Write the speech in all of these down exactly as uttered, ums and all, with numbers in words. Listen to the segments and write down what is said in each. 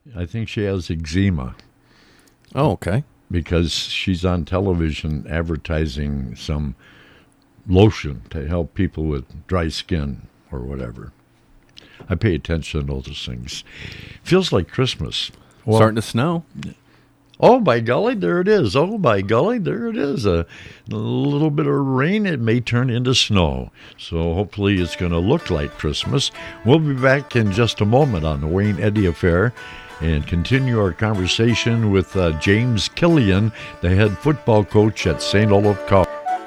I think she has eczema. Oh, okay. Because she's on television advertising some lotion to help people with dry skin or whatever. I pay attention to all those things. Feels like Christmas. Well, starting to snow. Oh, by golly, there it is. Oh, by golly, there it is. A, a little bit of rain, it may turn into snow. So hopefully it's going to look like Christmas. We'll be back in just a moment on the Wayne Eddy Affair and continue our conversation with uh, James Killian, the head football coach at Saint Olaf College.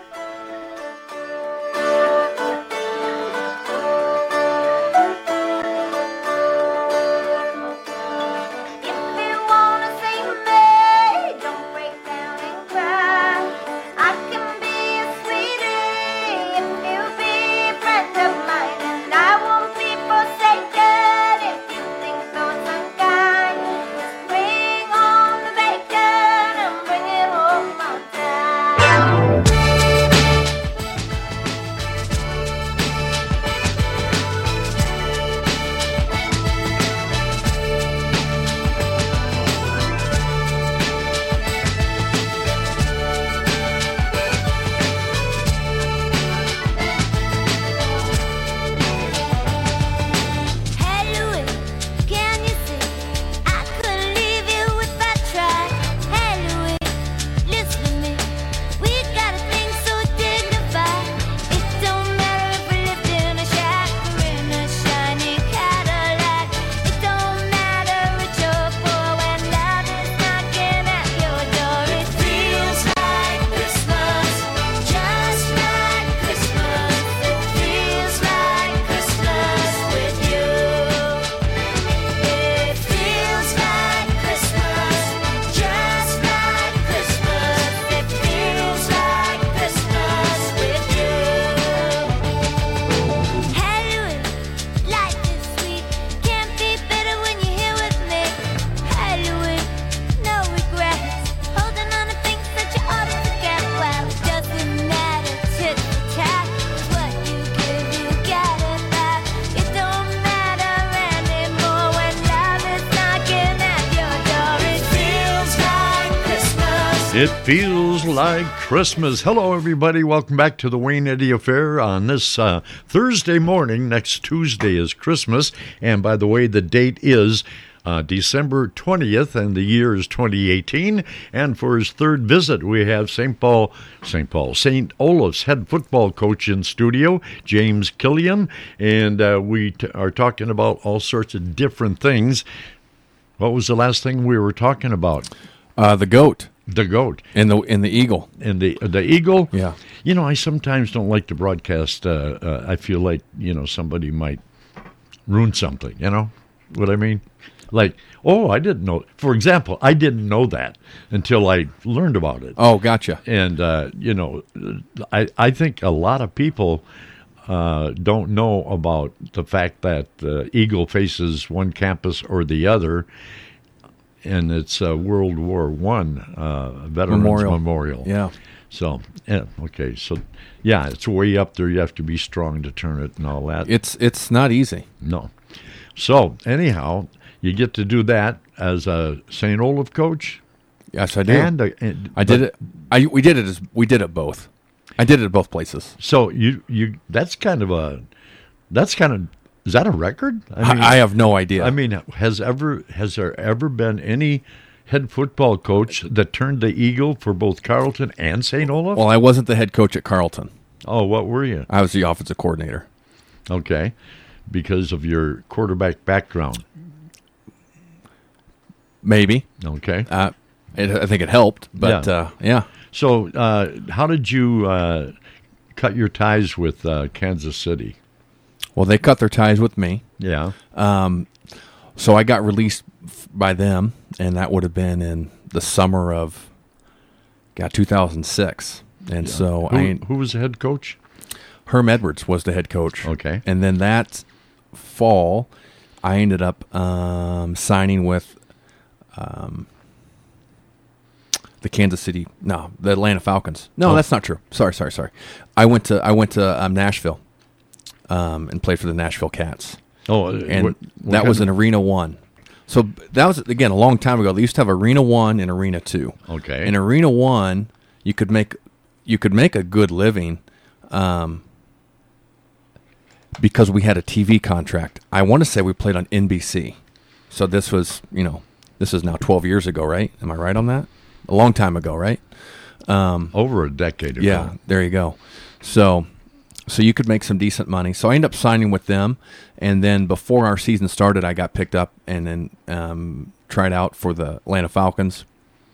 It feels like Christmas. Hello, everybody. Welcome back to the Wayne Eddy Affair on this uh, Thursday morning. Next Tuesday is Christmas. And by the way, the date is uh, December twentieth, and the year is twenty eighteen. And for his third visit, we have Saint Paul, Saint Paul, Saint Olaf's head football coach in studio, James Killian. And uh, we t- are talking about all sorts of different things. What was the last thing we were talking about? Uh, the goat. The goat. And the and the eagle. And the the eagle? Yeah. You know, I sometimes don't like to broadcast. Uh, uh, I feel like, you know, somebody might ruin something, you know what I mean? Like, oh, I didn't know. For example, I didn't know that until I learned about it. Oh, gotcha. And, uh, you know, I, I think a lot of people uh, don't know about the fact that uh, Eagle faces one campus or the other. And it's uh, World War One uh, Veterans Memorial. Memorial. Yeah. So, yeah, okay. So, yeah, it's way up there. You have to be strong to turn it and all that. It's it's not easy. No. So, anyhow, you get to do that as a Saint Olaf coach. Yes, I do. And, uh, and I did it. I we did it as we did it both. I did it at both places. So you you that's kind of a that's kind of. Is that a record? I, mean, I have no idea. I mean, has ever has there ever been any head football coach that turned the Eagle for both Carleton and Saint Olaf? Well, I wasn't the head coach at Carleton. Oh, what were you? I was the offensive coordinator. Okay, because of your quarterback background. Maybe. Okay. Uh, it, I think it helped, but yeah. Uh, yeah. So, uh, how did you uh, cut your ties with uh, Kansas City? Well, they cut their ties with me. Yeah. Um, so I got released by them, and that would have been in the summer of, God, two thousand six. And yeah. so who, I. Who was the head coach? Herm Edwards was the head coach. Okay. And then that fall, I ended up um, signing with um, the Kansas City. No, the Atlanta Falcons. No, oh. that's not true. Sorry, sorry, sorry. I went to I went to um, Nashville. Um, and played for the Nashville Cats. Oh, and what, what that was of... an Arena One. So that was, again, a long time ago. They used to have Arena One and Arena Two. Okay. In Arena One, you could make you could make a good living, um, because we had a T V contract. I want to say we played on N B C. So this was, you know, this is now twelve years ago, right? Am I right on that? A long time ago, right? Um, Over a decade ago. yeah, there you go. So, so you could make some decent money. So I ended up signing with them, and then before our season started, I got picked up and then um, tried out for the Atlanta Falcons,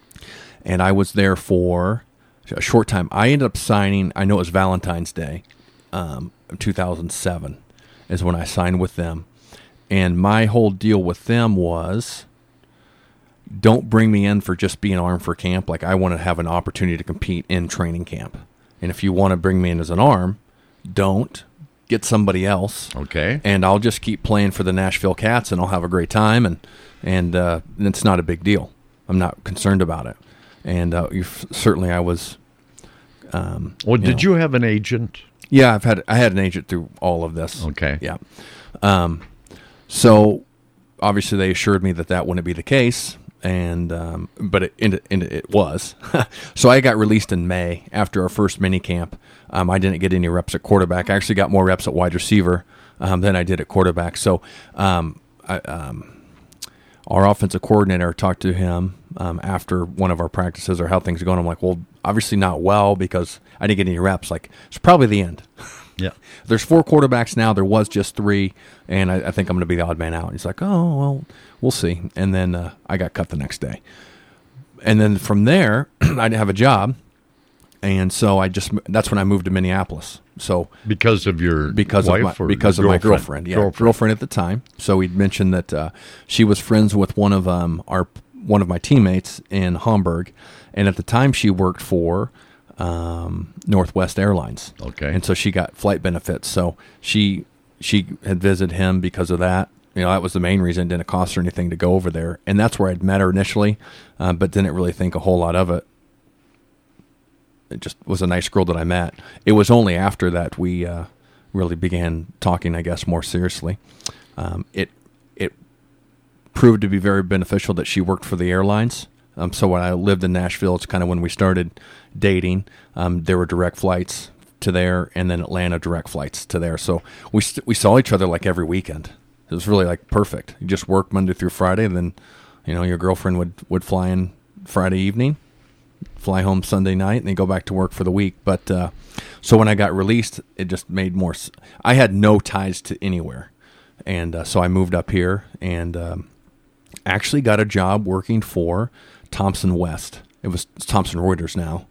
and I was there for a short time. I ended up signing. I know it was Valentine's Day, um, two thousand seven, is when I signed with them, and my whole deal with them was, don't bring me in for just being arm for camp. Like, I want to have an opportunity to compete in training camp. And if you want to bring me in as an arm, don't. Get somebody else. Okay. And I'll just keep playing for the Nashville Cats, and I'll have a great time, and and uh, it's not a big deal. I'm not concerned about it. And uh, you certainly I was. Um, Well, you did know. you have an agent? Yeah, I've had I had an agent through all of this. Okay. Yeah. Um, so obviously they assured me that that wouldn't be the case, and um, but it it, it was. So I got released in May after our first mini camp. Um, I didn't get any reps at quarterback. I actually got more reps at wide receiver um, than I did at quarterback. So um, I, um, our offensive coordinator talked to him um, after one of our practices or how things are going. I'm like, well, obviously not well because I didn't get any reps. Like, it's probably the end. Yeah. There's four quarterbacks now. There was just three, and I, I think I'm going to be the odd man out. And he's like, oh, well, we'll see. And then uh, I got cut the next day. And then from there, I didn't have a job. And so I just, that's when I moved to Minneapolis. So Because of your because wife of my, or because of girlfriend? my girlfriend, yeah, girlfriend. girlfriend at the time. So he'd mentioned that uh, she was friends with one of um our one of my teammates in Hamburg, and at the time she worked for um, Northwest Airlines. Okay. And so she got flight benefits. So she she had visited him because of that. You know, that was the main reason. It didn't cost her anything to go over there, and that's where I'd met her initially, uh, but didn't really think a whole lot of it. It just was a nice girl that I met. It was only after that we uh, really began talking, I guess, more seriously. Um, it it proved to be very beneficial that she worked for the airlines. Um, so when I lived in Nashville, it's kind of when we started dating. Um, there were direct flights to there, and then Atlanta direct flights to there. So we st- we saw each other like every weekend. It was really like perfect. You just worked Monday through Friday, and then you know your girlfriend would, would fly in Friday evening, fly home Sunday night, and then go back to work for the week. But uh, so when I got released, it just made more. S- I had no ties to anywhere, and uh, so I moved up here and um, actually got a job working for Thomson West. It was Thomson Reuters now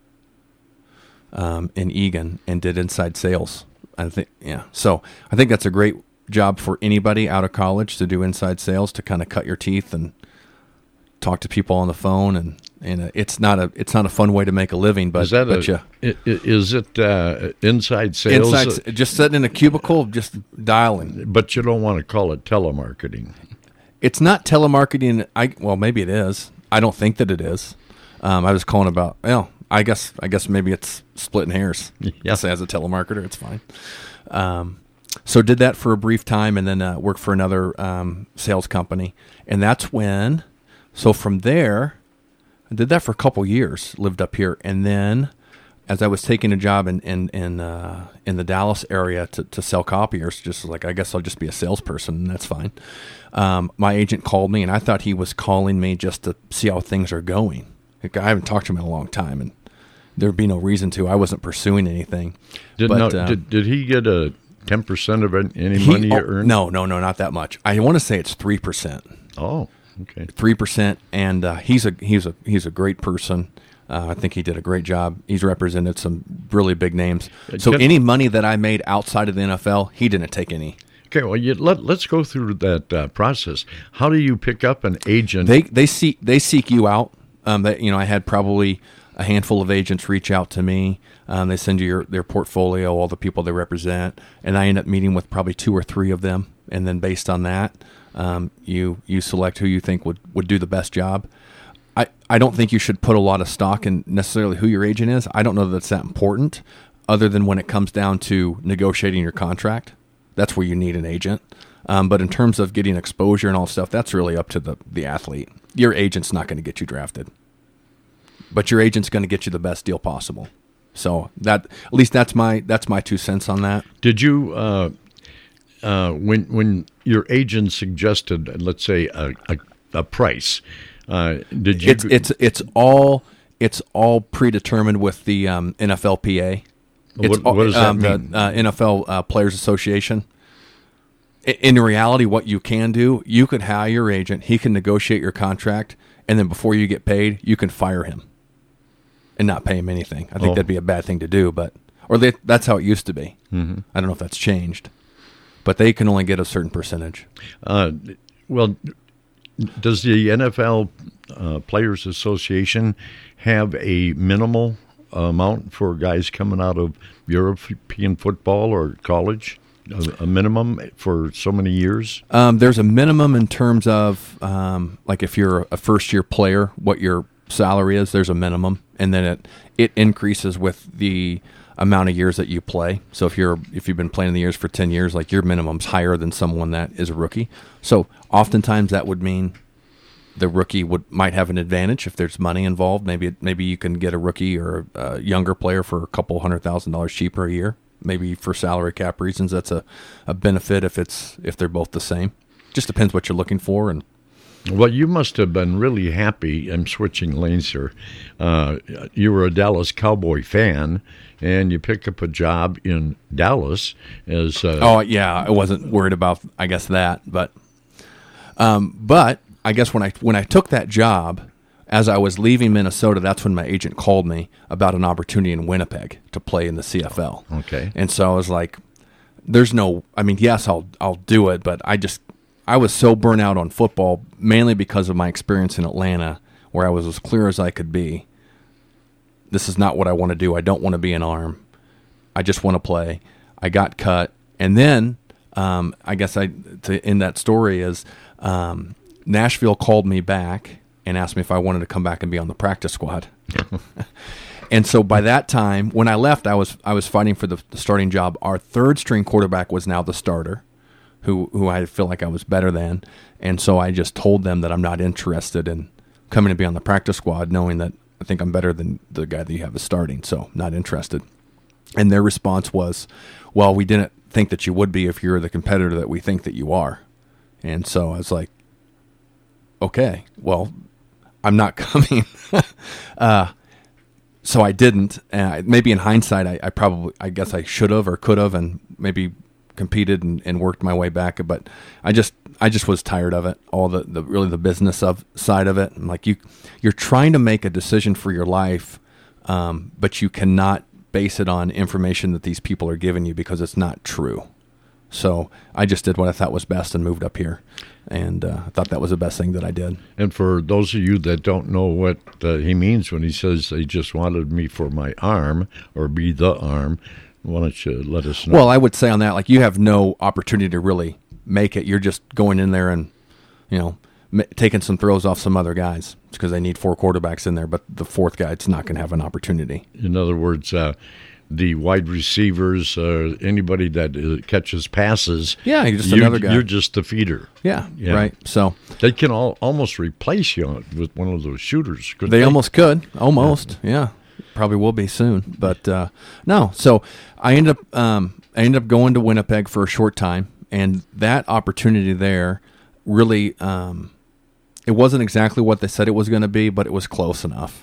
um, in Eagan, and did inside sales. I think, yeah. So I think that's a great job for anybody out of college to do inside sales, to kind of cut your teeth and talk to people on the phone, and and uh, it's not a it's not a fun way to make a living, but Is that but a, you, i- i- is it uh, inside sales? inside just sitting in a cubicle, just dialing. But you don't want to call it telemarketing. It's not telemarketing. I well, maybe it is. I don't think that it is. Um, I was calling about. Well, I guess I guess maybe it's splitting hairs. Yeah. Say as a telemarketer, it's fine. Um, so did that for a brief time, and then uh, worked for another um, sales company, and that's when. So from there, I did that for a couple years. Lived up here, and then as I was taking a job in in in, uh, in the Dallas area to, to sell copiers, just like I guess I'll just be a salesperson, and that's fine. Um, my agent called me, and I thought he was calling me just to see how things are going. Like, I haven't talked to him in a long time, and there'd be no reason to. I wasn't pursuing anything. Did But, no, uh, did, did he get a ten percent of it- any He- money you oh, earned? No, no, no, not that much. I want to say it's three percent. Oh, okay. Three percent, and uh, he's a he's a he's a great person. Uh, I think he did a great job. He's represented some really big names. So Can- any money that I made outside of the N F L, he didn't take any. Okay, well, you, let, let's go through that uh, process. How do you pick up an agent? They they seek they seek you out. Um, that you know, I had probably a handful of agents reach out to me. Um, they send you your, their portfolio, all the people they represent, and I end up meeting with probably two or three of them. And then based on that, um, you you select who you think would, would do the best job. I, I don't think you should put a lot of stock in necessarily who your agent is. I don't know that it's that important, other than when it comes down to negotiating your contract. That's where you need an agent. Um, but in terms of getting exposure and all stuff, that's really up to the, the athlete. Your agent's not going to get you drafted, but your agent's going to get you the best deal possible. So that at least that's my that's my two cents on that. Did you uh, uh, when when your agent suggested, let's say, a a, a price? Uh, did you? It's it's it's all it's all predetermined with the um, N F L P A. It's what, what does that um, mean? The uh, N F L uh, Players Association. In reality, what you can do, you could hire your agent. He can negotiate your contract, and then before you get paid, you can fire him and not pay him anything. I think Oh. that'd be a bad thing to do, but or they, that's how it used to be. Mm-hmm. I don't know if that's changed, but they can only get a certain percentage. Uh, well, does the N F L uh, Players Association have a minimal amount for guys coming out of European football or college? A, a minimum for so many years? Um, there's a minimum in terms of um, like if you're a first year player, what your salary is. There's a minimum, and then it it increases with the amount of years that you play. So if you're if you've been playing the years for ten years, like your minimum's higher than someone that is a rookie. So oftentimes that would mean the rookie would might have an advantage if there's money involved. Maybe maybe you can get a rookie or a younger player for a couple hundred thousand dollars cheaper a year. Maybe for salary cap reasons, that's a, a benefit if it's if they're both the same. Just depends what you're looking for. And Well, you must have been really happy. I'm switching lanes here. Uh, you were a Dallas Cowboy fan, and you picked up a job in Dallas as. Uh, oh yeah, I wasn't worried about I guess that, but um, but I guess when I when I took that job. As I was leaving Minnesota, that's when my agent called me about an opportunity in Winnipeg to play in the C F L. Okay. And so I was like, there's no, I mean, yes, I'll I'll do it, but I just, I was so burnt out on football, mainly because of my experience in Atlanta, where I was as clear as I could be. This is not what I want to do. I don't want to be an arm. I just want to play. I got cut. And then, um, I guess I, to end that story is um, Nashville called me back and asked me if I wanted to come back and be on the practice squad. And so by that time, when I left, I was I was fighting for the, the starting job. Our third string quarterback was now the starter, who who I feel like I was better than. And so I just told them that I'm not interested in coming to be on the practice squad, knowing that I think I'm better than the guy that you have as starting, so not interested. And their response was, well, we didn't think that you would be if you're the competitor that we think that you are. And so I was like, okay, well, I'm not coming. uh, so I didn't. And I, maybe in hindsight, I, I probably, I guess I should have or could have, and maybe competed and, and worked my way back. But I just, I just was tired of it. All the, the really the business of side of it. And like you, you're trying to make a decision for your life, um, but you cannot base it on information that these people are giving you because it's not true. So I just did what I thought was best and moved up here. And uh, I thought that was the best thing that I did. And for those of you that don't know what uh, he means when he says they just wanted me for my arm or be the arm, why don't you let us know? Well, I would say on that, like you have no opportunity to really make it. You're just going in there and, you know, m- taking some throws off some other guys because they need four quarterbacks in there, but the fourth guy's not going to have an opportunity. In other words, uh, the wide receivers, uh, anybody that uh, catches passes, Yeah, you're just you, another guy. You're just the feeder. Yeah, Yeah. right. So They can all, almost replace you with one of those shooters. Couldn't they they almost could, almost, yeah. Probably will be soon, but uh, no. So I ended up, um, I ended up going to Winnipeg for a short time, and that opportunity there really, um, it wasn't exactly what they said it was going to be, but it was close enough.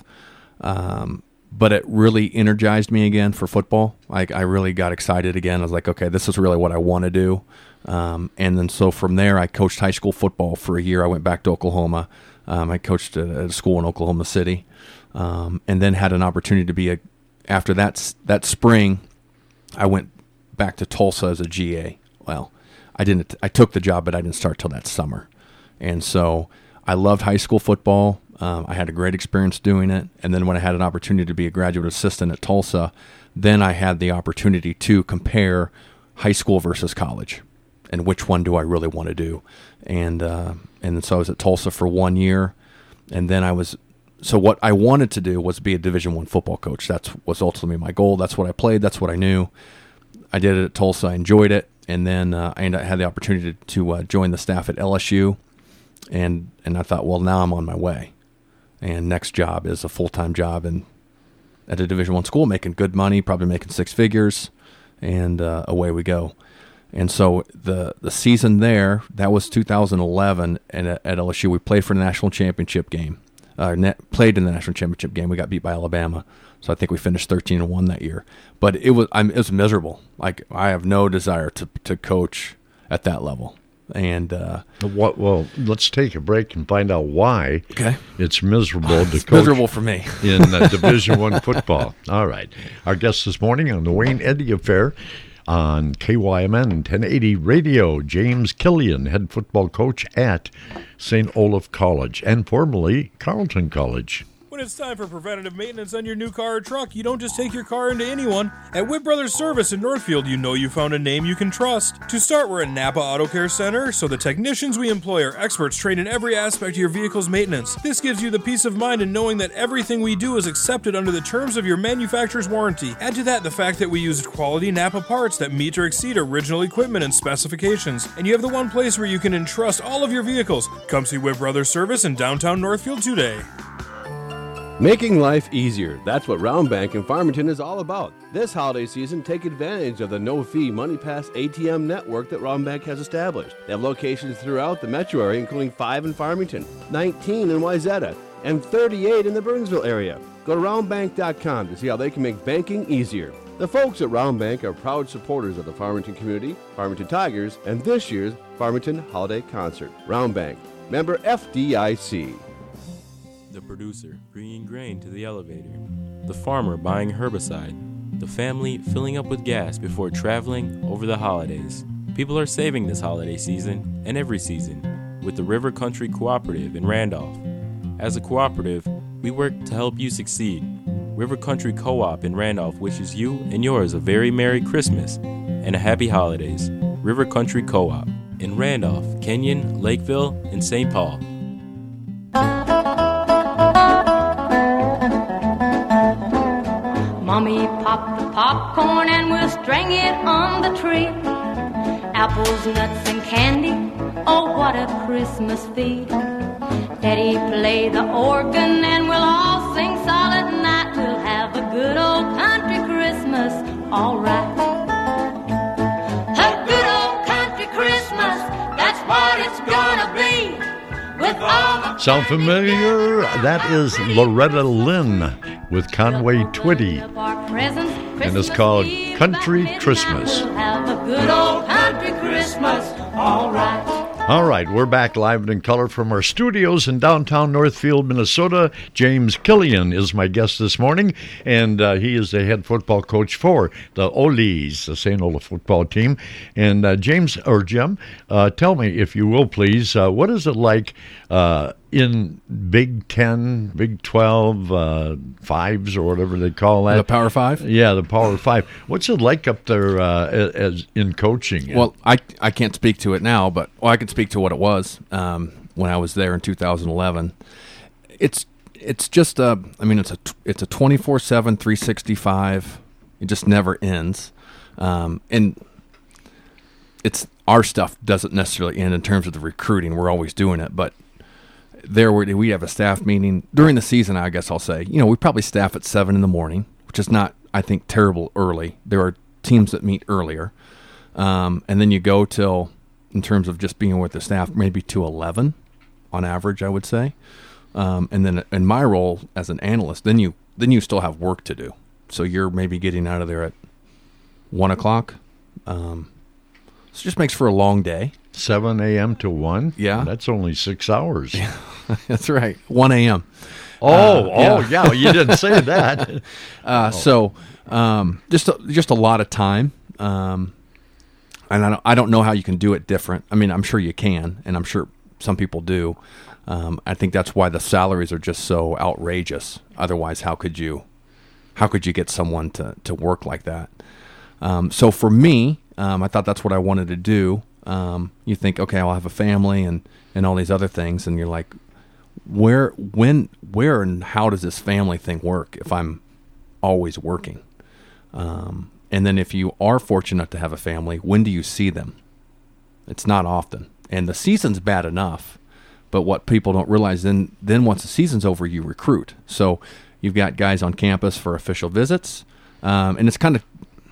Um, but it really energized me again for football. Like I really got excited again. I was like, okay, this is really what I want to do. Um, and then so from there, I coached high school football for a year. I went back to Oklahoma. Um, I coached at a school in Oklahoma City, um, and then had an opportunity to be a. After that that spring, I went back to Tulsa as a G A. Well, I didn't. I took the job, but I didn't start till that summer. And so I loved high school football. Um, I had a great experience doing it. And then when I had an opportunity to be a graduate assistant at Tulsa, then I had the opportunity to compare high school versus college and which one do I really want to do. And uh, and so I was at Tulsa for one year. And then I was – so what I wanted to do was be a Division I football coach. That was ultimately my goal. That's what I played. That's what I knew. I did it at Tulsa. I enjoyed it. and then uh, I ended up, had the opportunity to, to uh, join the staff at L S U, and and I thought, well, now I'm on my way, and next job is a full time job in at a Division One school, making good money, probably making six figures, and uh, away we go. And so the the season there, that was two thousand eleven, and at, at L S U we played for the national championship game. Uh, net, played in the national championship game. We got beat by Alabama, so I think we finished thirteen and one that year. But it was I'm, it was miserable. Like, I have no desire to to coach at that level. And uh, what? Well, let's take a break and find out why. Okay. It's miserable to it's coach miserable for me in uh, Division One football. All right. Our guest this morning on the Wayne Eddy Affair on K Y M N ten eighty Radio, James Killian, head football coach at Saint Olaf College and formerly Carleton College. When it's time for preventative maintenance on your new car or truck, you don't just take your car into anyone. At Whit Brothers Service in Northfield, you know you found a name you can trust. To start, we're a Napa Auto Care Center, so the technicians we employ are experts trained in every aspect of your vehicle's maintenance. This gives you the peace of mind in knowing that everything we do is accepted under the terms of your manufacturer's warranty. Add to that the fact that we use quality Napa parts that meet or exceed original equipment and specifications, and you have the one place where you can entrust all of your vehicles. Come see Whit Brothers Service in downtown Northfield today. Making life easier. That's what Round Bank in Farmington is all about. This holiday season, take advantage of the no-fee MoneyPass A T M network that Round Bank has established. They have locations throughout the metro area, including five in Farmington, nineteen in Wayzata, and thirty-eight in the Burnsville area. Go to round bank dot com to see how they can make banking easier. The folks at Round Bank are proud supporters of the Farmington community, Farmington Tigers, and this year's Farmington Holiday Concert. Round Bank, member F D I C. The producer bringing grain to the elevator, the farmer buying herbicide, the family filling up with gas before traveling over the holidays. People are saving this holiday season and every season with the River Country Cooperative in Randolph. As a cooperative, we work to help you succeed. River Country Co-op in Randolph wishes you and yours a very Merry Christmas and a Happy Holidays. River Country Co-op in Randolph, Kenyon, Lakeville, and Saint Paul. Mommy popped the popcorn and we'll string it on the tree. Apples, nuts, and candy, oh what a Christmas feed. Daddy play the organ and we'll all sing Silent Night. We'll have a good old country Christmas, alright. A good old country Christmas, that's what it's gonna be. With all the Sound familiar? That is Loretta Lynn with Conway Twitty, and it's called Country Christmas. We'll have a good old country Christmas, all right. All right, we're back live and in color from our studios in downtown Northfield, Minnesota. James Killian is my guest this morning, and uh, he is the head football coach for the Olis, the Saint Olaf football team. And uh, James, or Jim, uh, tell me, if you will, please, uh, what is it like uh, in Big Ten, Big Twelve, uh, Fives, or whatever they call that? the Power Five. Yeah, the Power Five. What's it like up there uh, as in coaching? Well, I I can't speak to it now, but well, I can speak to what it was um, when I was there in two thousand eleven. It's it's just a I mean it's a it's a twenty-four seven, three sixty-five. It just never ends, um, and it's our stuff doesn't necessarily end in terms of the recruiting. We're always doing it, but there we we have a staff meeting during the season. I guess I'll say, you know, we probably staff at seven in the morning, which is not, I think, terrible early. There are teams that meet earlier, um, and then you go till, in terms of just being with the staff, maybe to eleven on average, I would say. Um, and then in my role as an analyst, then you then you still have work to do. So you're maybe getting out of there at one o'clock. Um, so it just makes for a long day. seven a.m. to one? Yeah. That's only six hours. That's right. one a.m. Oh, Uh, oh, yeah. yeah. You didn't say that. Uh, So um, just a, just a lot of time, um, and I don't, I don't know how you can do it different. I mean, I'm sure you can, and I'm sure some people do. Um, I think that's why the salaries are just so outrageous. Otherwise, how could you how could you get someone to, to work like that? Um, so for me, um, I thought that's what I wanted to do. Um, you think, okay, I'll have a family and, and all these other things, and you're like, where, when, where, and how does this family thing work if I'm always working? Um, And then if you are fortunate enough to have a family, when do you see them? It's not often. And the season's bad enough, but what people don't realize, then then once the season's over, you recruit. So you've got guys on campus for official visits, um, and it's kind of,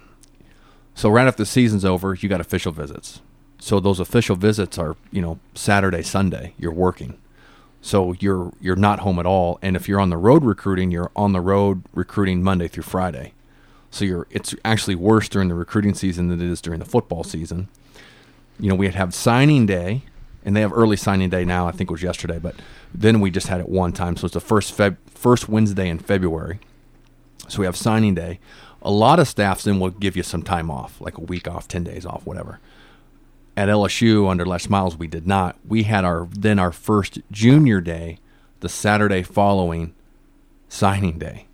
so right after the season's over, you got official visits. So those official visits are, you know, Saturday, Sunday, you're working. So you're you're not home at all. And if you're on the road recruiting, you're on the road recruiting Monday through Friday. So you're it's actually worse during the recruiting season than it is during the football season. You know, we'd have signing day, and they have early signing day now. I think it was yesterday, but then we just had it one time. So it's the first Feb, first Wednesday in February. So we have signing day. A lot of staffs then will give you some time off, like a week off, ten days off, whatever. At L S U under Les Miles, we did not. We had our then our first junior day, the Saturday following signing day.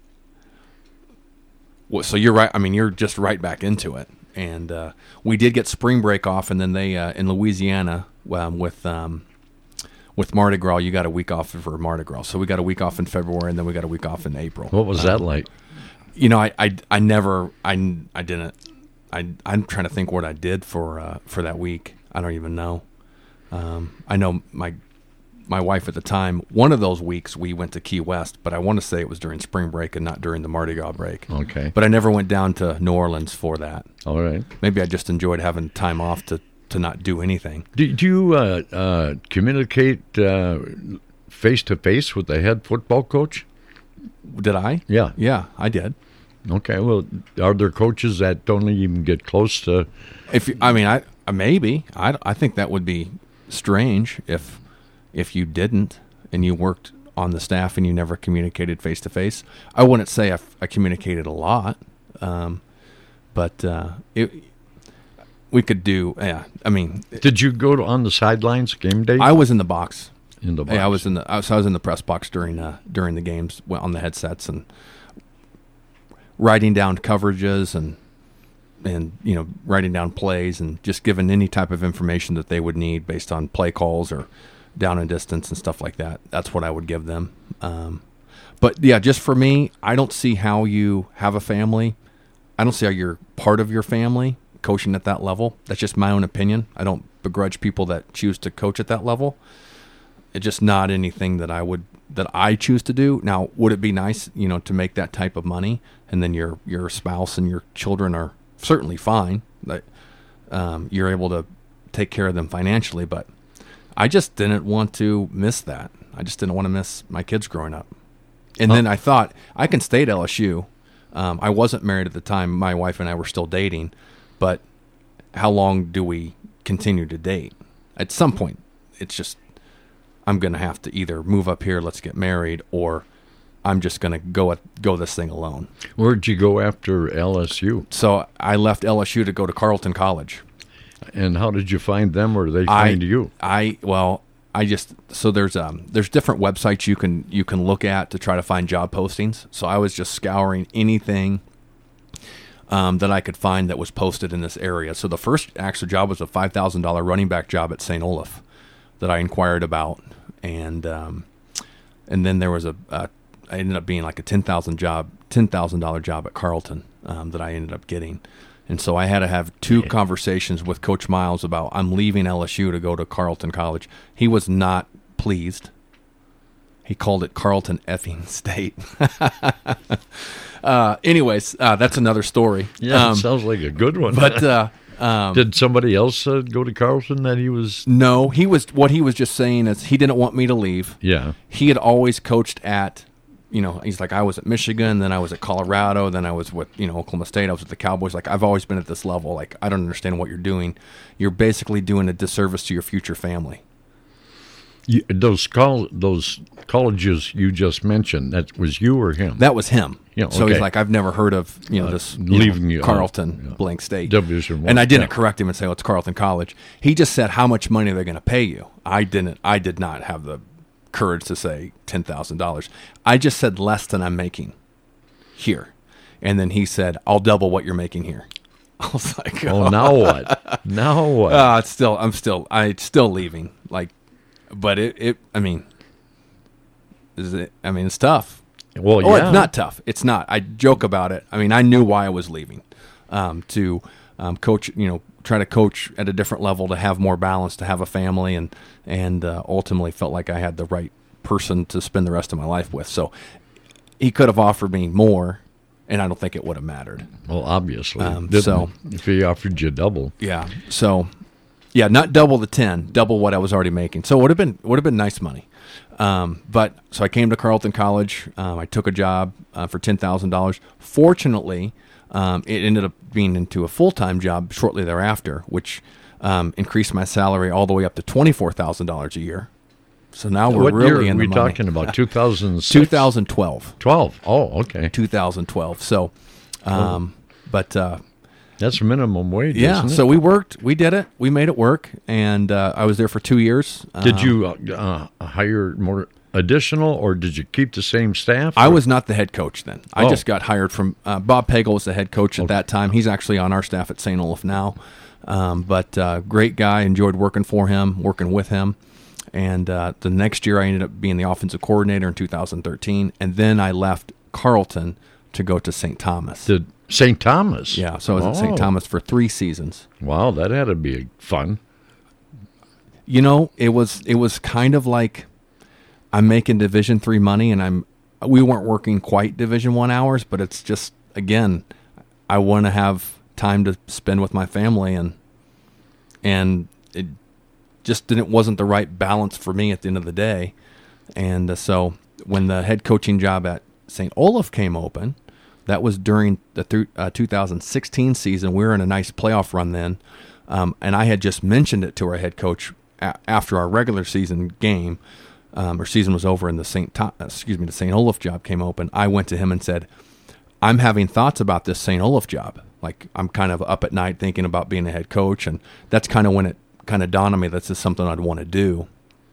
Well, so you're right. I mean, you're just right back into it. And uh, we did get spring break off, and then they uh, in Louisiana um, with um, with Mardi Gras, you got a week off for Mardi Gras. So we got a week off in February, and then we got a week off in April. What was that um, like? You know, I, I, I never I, I didn't I I'm trying to think what I did for uh, for that week. I don't even know. Um, I know my my wife at the time, one of those weeks we went to Key West, but I want to say it was during spring break and not during the Mardi Gras break. Okay. But I never went down to New Orleans for that. All right. Maybe I just enjoyed having time off to, to not do anything. Did you uh, uh, communicate uh, face-to-face with the head football coach? Did I? Yeah. Yeah, I did. Okay. Well, are there coaches that don't even get close to... If you, I mean, I maybe. I, I think that would be strange if if you didn't and you worked on the staff and you never communicated face-to-face. I wouldn't say I, I communicated a lot, um, but uh, it, we could do, yeah, I mean. Did you go to, on the sidelines game day? I was in the box. In the box. Yeah, I was in the I was, I was in the press box during uh, during the games on the headsets and writing down coverages and and you know writing down plays and just giving any type of information that they would need based on play calls or down and distance and stuff like that. That's what I would give them. Um, but yeah, just for me, I don't see how you have a family. I don't see how you're part of your family coaching at that level. That's just my own opinion. I don't begrudge people that choose to coach at that level. It's just not anything that I would that I choose to do. Now, would it be nice, you know, to make that type of money, and then your your spouse and your children are certainly fine, that um, you're able to take care of them financially, but I just didn't want to miss that. I just didn't want to miss my kids growing up. And then I thought, I can stay at L S U. Um, I wasn't married at the time. My wife and I were still dating, but how long do we continue to date? At some point, it's just, I'm going to have to either move up here, let's get married, or I'm just going to go go this thing alone. Where'd you go after L S U? So I left L S U to go to Carleton College. And how did you find them, or did they find I, you? I well, I just so there's um there's different websites you can you can look at to try to find job postings. So I was just scouring anything um, that I could find that was posted in this area. So the first actual job was a five thousand dollar running back job at Saint Olaf that I inquired about, and um, and then there was a, a I ended up being like a ten thousand job ten thousand dollar job at Carleton um, that I ended up getting. And so I had to have two conversations with Coach Miles about I'm leaving L S U to go to Carleton College. He was not pleased. He called it Carleton effing State. uh, anyways, uh, that's another story. Yeah, um, it sounds like a good one. But uh, um, did somebody else uh, go to Carleton that he was? no, he was. What he was just saying is he didn't want me to leave. Yeah. He had always coached at. You know, he's like, I was at Michigan, then I was at Colorado, then I was with, you know, Oklahoma State, I was with the Cowboys. Like, I've always been at this level. Like, I don't understand what you're doing. You're basically doing a disservice to your future family. You, those col- those colleges you just mentioned, that was you or him? That was him. Yeah, So okay. he's like, I've never heard of, you know, Uh, this you leaving know, you, uh, Carleton yeah. blank state. Division one, And I didn't yeah. correct him and say, oh, it's Carleton College. He just said how much money they're going to pay you. I didn't. I did not have the courage to say ten thousand dollars. I just said less than I'm making here. And then he said, I'll double what you're making here. I was like, Oh, now what? Now what? Uh, it's still, I'm still, I still leaving. Like, but it, it, I mean, is it, I mean, it's tough. well, Oh, yeah. it's not tough. It's not. I joke about it. I mean, I knew why I was leaving. um, to um, coach, you know, try to coach at a different level to have more balance, to have a family, and and uh, ultimately felt like I had the right person to spend the rest of my life with. So he could have offered me more, and I don't think it would have mattered. Well, obviously. Um, Didn't so- it? If he offered you double. Yeah. So, yeah, not double the ten, double what I was already making. So it would have been would have been nice money. Um, but so I came to Carleton College. Um, I took a job uh, for ten thousand dollars. Fortunately, um, it ended up being into a full time job shortly thereafter, which um, increased my salary all the way up to twenty four thousand dollars a year. So now we're What really year in are we the money. talking about? two thousand six? twenty twelve. twelve. Oh, okay. twenty twelve. So, um, but. Uh, That's minimum wage, Yeah, isn't it? so we worked, we did it, we made it work, and uh, I was there for two years. Did Um, you uh, uh, hire more additional, or did you keep the same staff? I or- was not the head coach then. I Oh. just got hired from uh, Bob Pagel was the head coach at that time. He's actually on our staff at Saint Olaf now, um, but uh, great guy. Enjoyed working for him, working with him. And uh, the next year, I ended up being the offensive coordinator in two thousand thirteen, and then I left Carleton to go to Saint Thomas. Did Saint Thomas? Yeah, so I was at Oh. Saint Thomas for three seasons. Wow, that had to be fun. You know, it was it was kind of like I'm making Division three money, and I'm we weren't working quite Division one hours, but it's just again, I want to have time to spend with my family, and and it just didn't wasn't the right balance for me at the end of the day, and uh, so when the head coaching job at Saint Olaf came open, that was during the th- uh, two thousand sixteen season. We were in a nice playoff run then, um, and I had just mentioned it to our head coach a- after our regular season game, um, or season was over, and the Saint Tho- excuse me the Saint Olaf job came open. I went to him and said, "I'm having thoughts about this Saint Olaf job. Like I'm kind of up at night thinking about being a head coach," and that's kind of when it kind of dawned on me that's just something I'd want to do.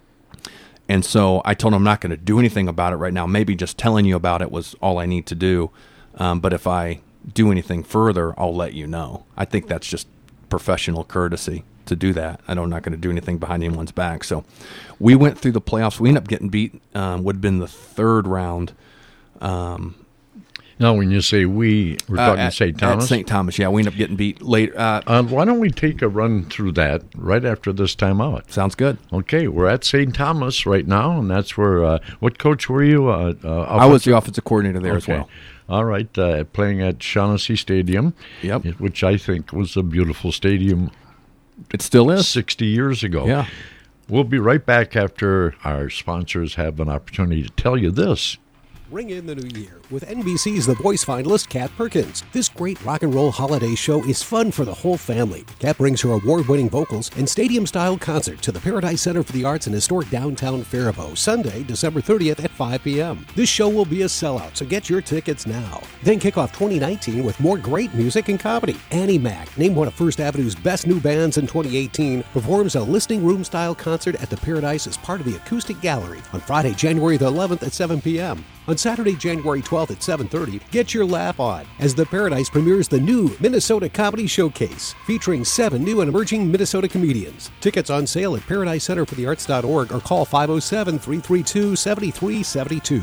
And so I told him I'm not going to do anything about it right now. Maybe just telling you about it was all I need to do. Um, but if I do anything further, I'll let you know. I think that's just professional courtesy to do that. I know I'm not going to do anything behind anyone's back. So we went through the playoffs. We ended up getting beat, um, would have been the third round. Um, Now, when you say we, we're uh, talking at, Saint Thomas? At Saint Thomas, yeah. We ended up getting beat later. Uh, Uh, why don't we take a run through that right after this time out? sounds good. Okay, we're at Saint Thomas right now, and that's where, uh, what coach were you? Uh, uh, I was the offensive coordinator there as Okay. well. All right, uh, playing at Shaughnessy Stadium, Yep. which I think was a beautiful stadium It still is. sixty years ago. Yeah. We'll be right back after our sponsors have an opportunity to tell you this. Ring in the new year with N B C's The Voice finalist, Kat Perkins. This great rock and roll holiday show is fun for the whole family. Kat brings her award-winning vocals and stadium-style concert to the Paradise Center for the Arts in historic downtown Faribault, Sunday, December thirtieth at five p.m. This show will be a sellout, so get your tickets now. Then kick off twenty nineteen with more great music and comedy. Annie Mac, named one of First Avenue's best new bands in twenty eighteen, performs a listening room-style concert at the Paradise as part of the Acoustic Gallery on Friday, January the eleventh at seven p.m. On Saturday, January twelfth at seven thirty, get your laugh on as the Paradise premieres the new Minnesota Comedy Showcase, featuring seven new and emerging Minnesota comedians. Tickets on sale at paradise center for the arts dot org or call five oh seven, three three two, seven three seven two.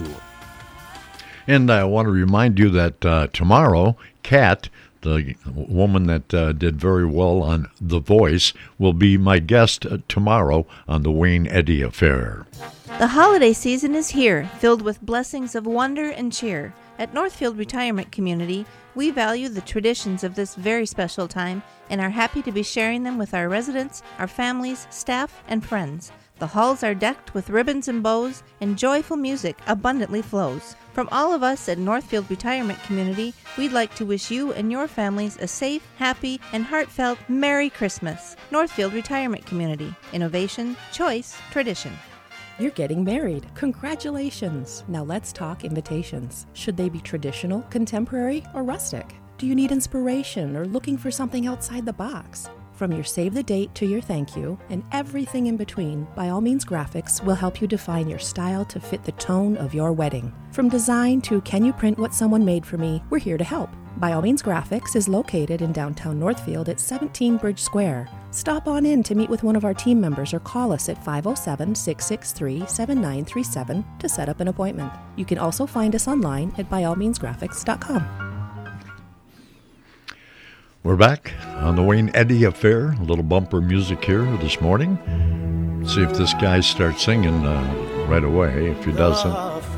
And I want to remind you that uh, tomorrow, Kat, the woman that uh, did very well on The Voice, will be my guest uh, tomorrow on the Wayne Eddy Affair. The holiday season is here, filled with blessings of wonder and cheer. At Northfield Retirement Community, we value the traditions of this very special time and are happy to be sharing them with our residents, our families, staff, and friends. The halls are decked with ribbons and bows, and joyful music abundantly flows. From all of us at Northfield Retirement Community, we'd like to wish you and your families a safe, happy, and heartfelt Merry Christmas. Northfield Retirement Community. Innovation, choice, tradition. You're getting married. Congratulations. Now let's talk invitations. Should they be traditional, contemporary, or rustic? Do you need inspiration or looking for something outside the box? From your save the date to your thank you and everything in between, By All Means Graphics will help you define your style to fit the tone of your wedding. From design to can you print what someone made for me, we're here to help. By All Means Graphics is located in downtown Northfield at seventeen Bridge Square. Stop on in to meet with one of our team members or call us at five oh seven, six six three, seven nine three seven to set up an appointment. You can also find us online at by all means graphics dot com. We're back on the Wayne Eddy Affair. A little bumper music here this morning. See if this guy starts singing uh, right away. If he doesn't,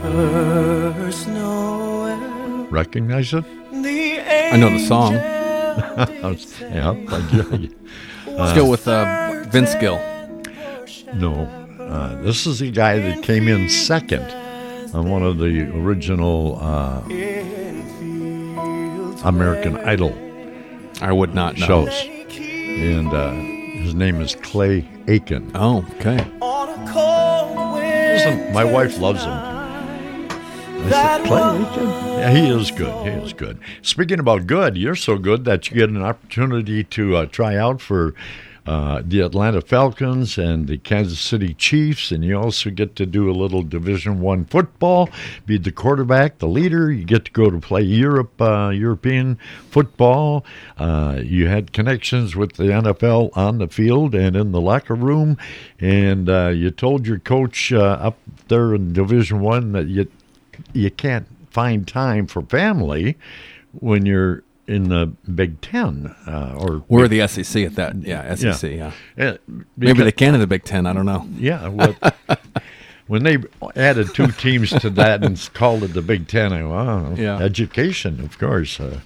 recognize it? I know the song. yeah, Let's go with uh, Vince Gill. No, uh, this is the guy that came in second on one of the original uh, American Idol I would not know. shows, and uh, his name is Clay Aiken. Oh, okay. Listen, my wife loves him. I said, Clay Aiken? Yeah, he is good. He is good. Speaking about good, you're so good that you get an opportunity to uh, try out for uh, the Atlanta Falcons and the Kansas City Chiefs, and you also get to do a little Division One football, be the quarterback, the leader. You get to go to play Europe, uh, European football. Uh, you had connections with the N F L on the field and in the locker room, and uh, you told your coach uh, up there in Division One that you you can't find time for family when you're in the Big Ten, uh, or we're the S E C at that. Yeah, S E C. Yeah, yeah. Maybe they can in the Big Ten. I don't know. Yeah, well, when they added two teams to that and called it the Big Ten, I wow, yeah. Education, of course. Uh,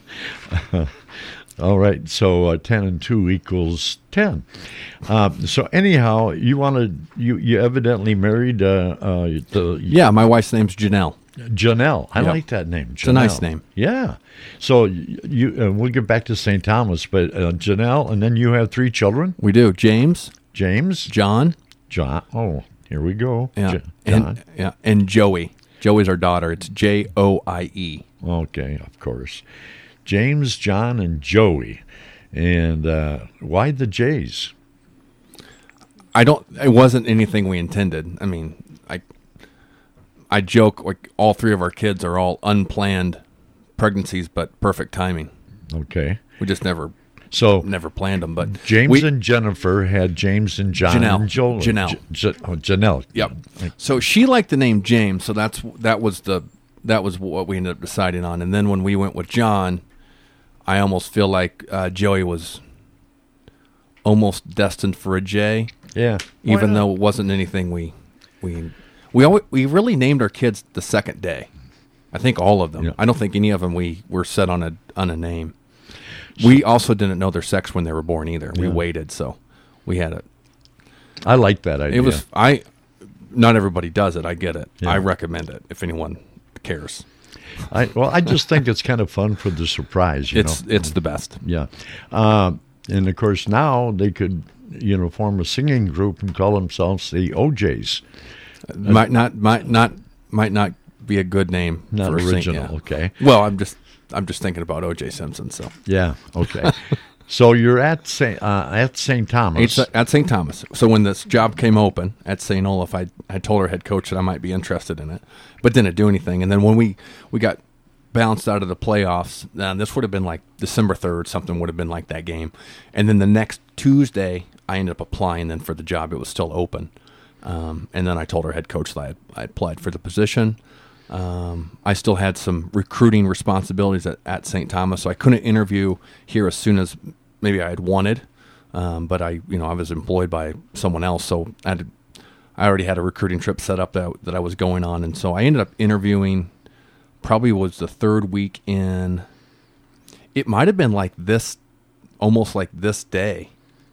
all right, so uh, ten and two equals ten. Uh, so anyhow, you wanted you you evidently married uh, uh, the yeah. My wife's name's Janelle. Janelle, I yep. like that name. Janelle. It's a nice name. Yeah. So you, uh, we'll get back to Saint Thomas, but uh, Janelle, and then you have three children. We do. James, James, John, John. Oh, here we go. Yeah, J- John. and, yeah, and Joey. Joey's our daughter. It's J O I E. Okay, of course. James, John, and Joey. And uh, why the J's? I don't. It wasn't anything we intended. I mean, I. I joke like all three of our kids are all unplanned pregnancies, but perfect timing. Okay, we just never so never planned them. But James we, and Jennifer had James and John Janelle. and Joel. Janelle. J- J- oh, Janelle. Yep. So she liked the name James, so that's that was the that was what we ended up deciding on. And then when we went with John, I almost feel like uh, Joey was almost destined for a J. Yeah. Even though it wasn't anything we we. We always, we really named our kids the second day. I think all of them. Yeah. I don't think any of them we were set on a on a name. We also didn't know their sex when they were born either. We Yeah. waited, so we had it. I like that idea. It was I. Not everybody does it. I get it. Yeah. I recommend it if anyone cares. I, well, I just think it's kind of fun for the surprise. You it's know? it's the best. Yeah, uh, and of course now they could you know form a singing group and call themselves the O Js. Might not might not might not be a good name. Not for original. Sing, yeah. Okay. Well, I'm just I'm just thinking about O J Simpson. So yeah. Okay. So you're at Saint uh, at Saint Thomas. It's at Saint Thomas. So when this job came open at Saint Olaf, I I told our head coach that I might be interested in it, but didn't do anything. And then when we we got bounced out of the playoffs, uh, this would have been like December third. Something would have been like that game. And then the next Tuesday, I ended up applying then for the job. It was still open. Um, and then I told our head coach that I, had, I applied for the position. Um, I still had some recruiting responsibilities at, at Saint Thomas, so I couldn't interview here as soon as maybe I had wanted. Um, but I, you know, I was employed by someone else, so I, had, I already had a recruiting trip set up that that I was going on, and so I ended up interviewing. Probably was the third week in. It might have been like this, almost like this day.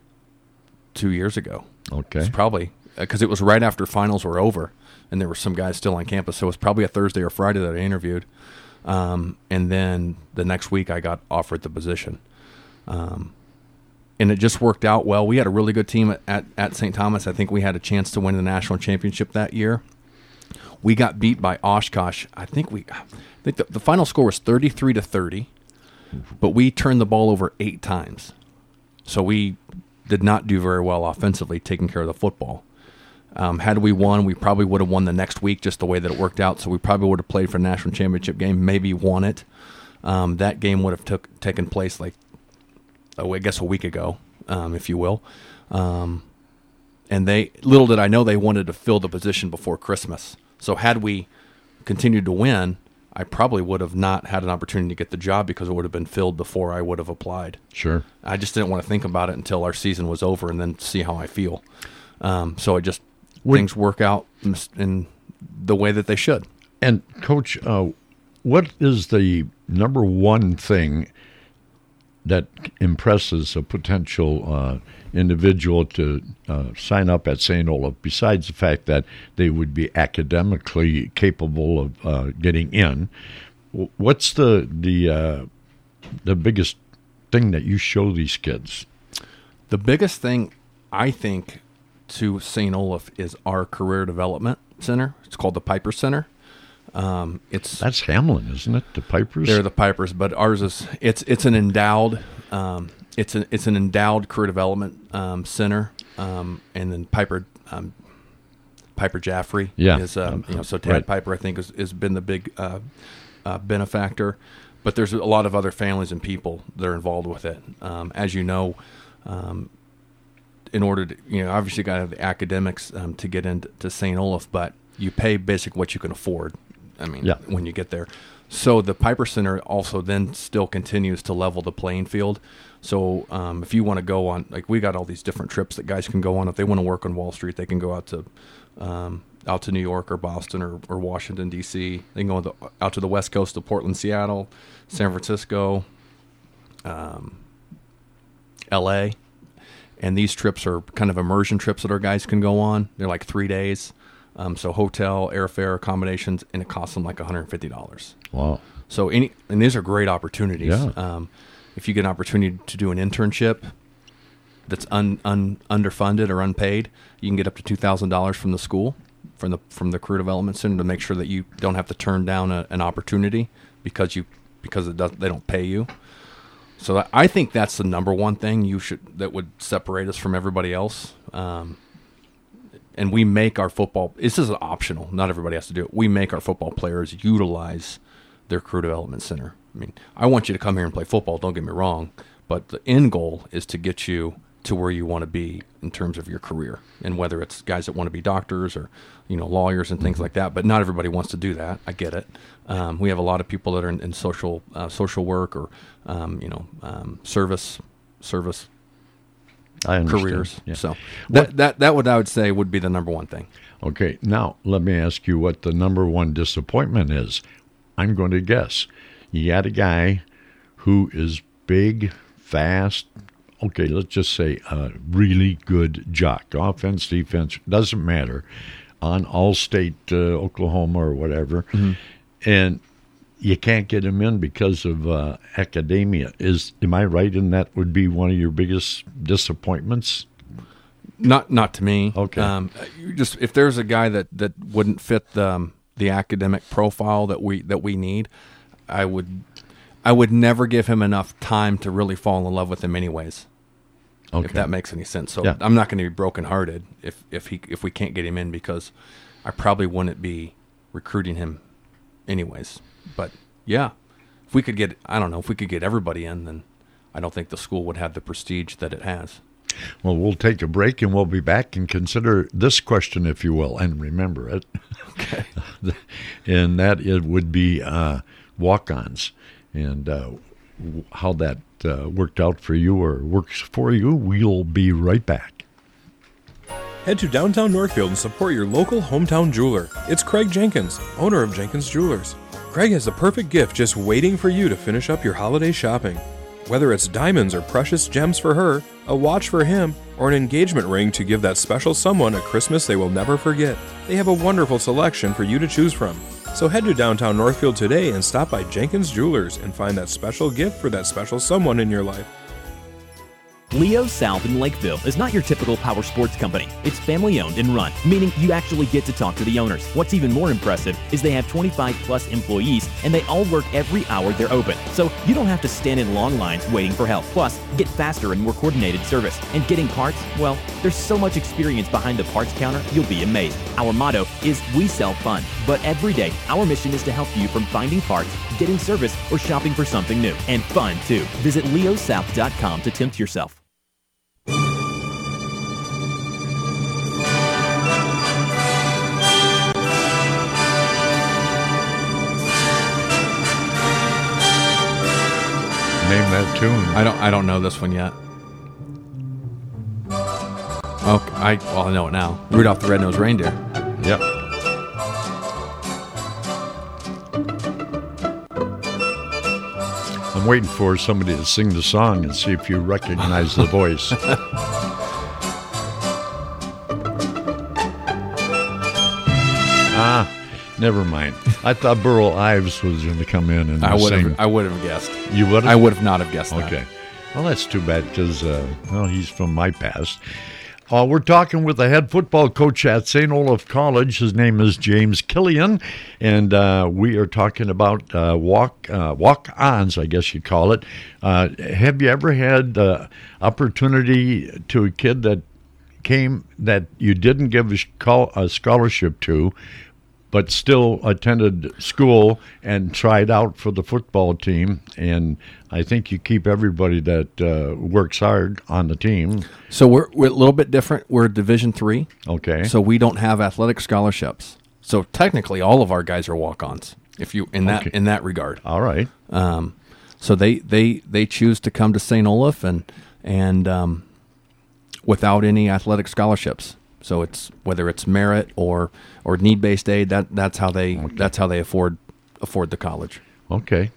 Two years ago. Okay. It's probably. Because it was right after finals were over, and there were some guys still on campus. So it was probably a Thursday or Friday that I interviewed. Um, and then the next week I got offered the position. Um, and it just worked out well. We had a really good team at, at, at Saint Thomas. I think we had a chance to win the national championship that year. We got beat by Oshkosh. I think we, I think the, the final score was thirty-three to thirty, but we turned the ball over eight times. So we did not do very well offensively taking care of the football. Um, had we won, we probably would have won the next week just the way that it worked out. So we probably would have played for a national championship game, maybe won it. Um, that game would have took taken place like, oh, I guess a week ago, um, if you will. Um, and they little did I know they wanted to fill the position before Christmas. So had we continued to win, I probably would have not had an opportunity to get the job because it would have been filled before I would have applied. Sure. I just didn't want to think about it until our season was over and then see how I feel. Um, so it just, Would, things work out in, in the way that they should. And, Coach, uh, what is the number one thing that impresses a potential uh, individual to uh, sign up at Saint Olaf, besides the fact that they would be academically capable of uh, getting in? What's the the uh, the biggest thing that you show these kids? The biggest thing, I think, to Saint Olaf is our career development center. It's called the Piper Center. Um, it's that's Hamlin, isn't it? The Pipers. They're the Pipers, but ours is it's it's an endowed um, it's an it's an endowed career development um, center, um, and then Piper um, Piper Jaffrey yeah. is um, you know so Tad right. Piper I think has, has been the big uh, uh, benefactor, but there's a lot of other families and people that are involved with it. Um, as you know. Um, in order to, you know, obviously you got to have the academics um, to get into Saint Olaf, but you pay basically what you can afford. I mean, yeah. when you get there. So the Piper Center also then still continues to level the playing field. So um, if you want to go on, like we got all these different trips that guys can go on. If they want to work on Wall Street, they can go out to um, out to New York or Boston or, or Washington, D C They can go the, out to the West Coast to Portland, Seattle, San Francisco, um, L A And these trips are kind of immersion trips that our guys can go on. They're like three days. Um, so hotel, airfare, accommodations, and it costs them like one hundred fifty dollars. Wow. So any, and these are great opportunities. Yeah. Um, if you get an opportunity to do an internship that's un, un, underfunded or unpaid, you can get up to two thousand dollars from the school, from the from the career development center, to make sure that you don't have to turn down a, an opportunity because you because it does, they don't pay you. So I think that's the number one thing you should that would separate us from everybody else. Um, and we make our football. This is optional. Not everybody has to do it. We make our football players utilize their career development center. I mean, I want you to come here and play football. Don't get me wrong, but the end goal is to get you to where you want to be in terms of your career, and whether it's guys that want to be doctors or, you know, lawyers and things mm-hmm. like that. But not everybody wants to do that. I get it. Um, we have a lot of people that are in, in social uh, social work or um, you know um, service service I careers. Yeah. So that that that would I would say would be the number one thing. Okay, now let me ask you what the number one disappointment is. I'm going to guess. You got a guy who is big, fast. Okay, let's just say a really good jock. Offense, defense, doesn't matter. On All-State uh, Oklahoma or whatever. Mm-hmm. And you can't get him in because of uh, academia. Is Am I right in that would be one of your biggest disappointments? Not not to me. Okay. Um, you just if there's a guy that, that wouldn't fit the um, the academic profile that we that we need, I would I would never give him enough time to really fall in love with him anyways. Okay. If that makes any sense. So yeah. I'm not going to be brokenhearted if if he if we can't get him in, because I probably wouldn't be recruiting him anyways. But yeah, if we could get I don't know if we could get everybody in, then I don't think the school would have the prestige that it has. Well, we'll take a break and we'll be back and consider this question, if you will, and remember it. Okay. And that it would be uh, walk-ons, and uh, how that uh, worked out for you or works for you. We'll be right back. Head to downtown Northfield and support your local hometown jeweler. It's Craig Jenkins, owner of Jenkins Jewelers. Craig has the perfect gift just waiting for you to finish up your holiday shopping. Whether it's diamonds or precious gems for her, a watch for him, or an engagement ring to give that special someone a Christmas they will never forget, they have a wonderful selection for you to choose from. So head to downtown Northfield today and stop by Jenkins Jewelers and find that special gift for that special someone in your life. Leo South in Lakeville is not your typical power sports company. It's family owned and run, meaning you actually get to talk to the owners. What's even more impressive is they have twenty-five plus employees and they all work every hour they're open. So you don't have to stand in long lines waiting for help. Plus, get faster and more coordinated service. And getting parts, well, there's so much experience behind the parts counter, you'll be amazed. Our motto is we sell fun. But every day, our mission is to help you from finding parts, getting service, or shopping for something new. And fun, too. Visit leo south dot com to tempt yourself. name that tune. I don't. I don't know this one yet. Okay, I well I know it now. Rudolph the Red-Nosed Reindeer. Yep. I'm waiting for somebody to sing the song and see if you recognize the voice. Ah, never mind. I thought Burl Ives was going to come in and I would sing. have. I would have guessed. You would have? I would have not have guessed that. Okay. Well, that's too bad because, uh, well, he's from my past. Uh, we're talking with the head football coach at Saint Olaf College. His name is James Killian, and uh, we are talking about uh, walk uh, walk-ons, I guess you call it. Uh, have you ever had the opportunity to a kid that came that you didn't give a, call, a scholarship to, but still attended school and tried out for the football team? And I think you keep everybody that uh, works hard on the team. So we're we're a little bit different. We're Division three. Okay. So we don't have athletic scholarships. So technically, all of our guys are walk-ons. If you in that Okay. in that regard. All right. Um, so they, they they choose to come to Saint Olaf and and um, without any athletic scholarships. So it's whether it's merit or or need-based aid. That that's how they Okay. that's how they afford afford the college. Okay.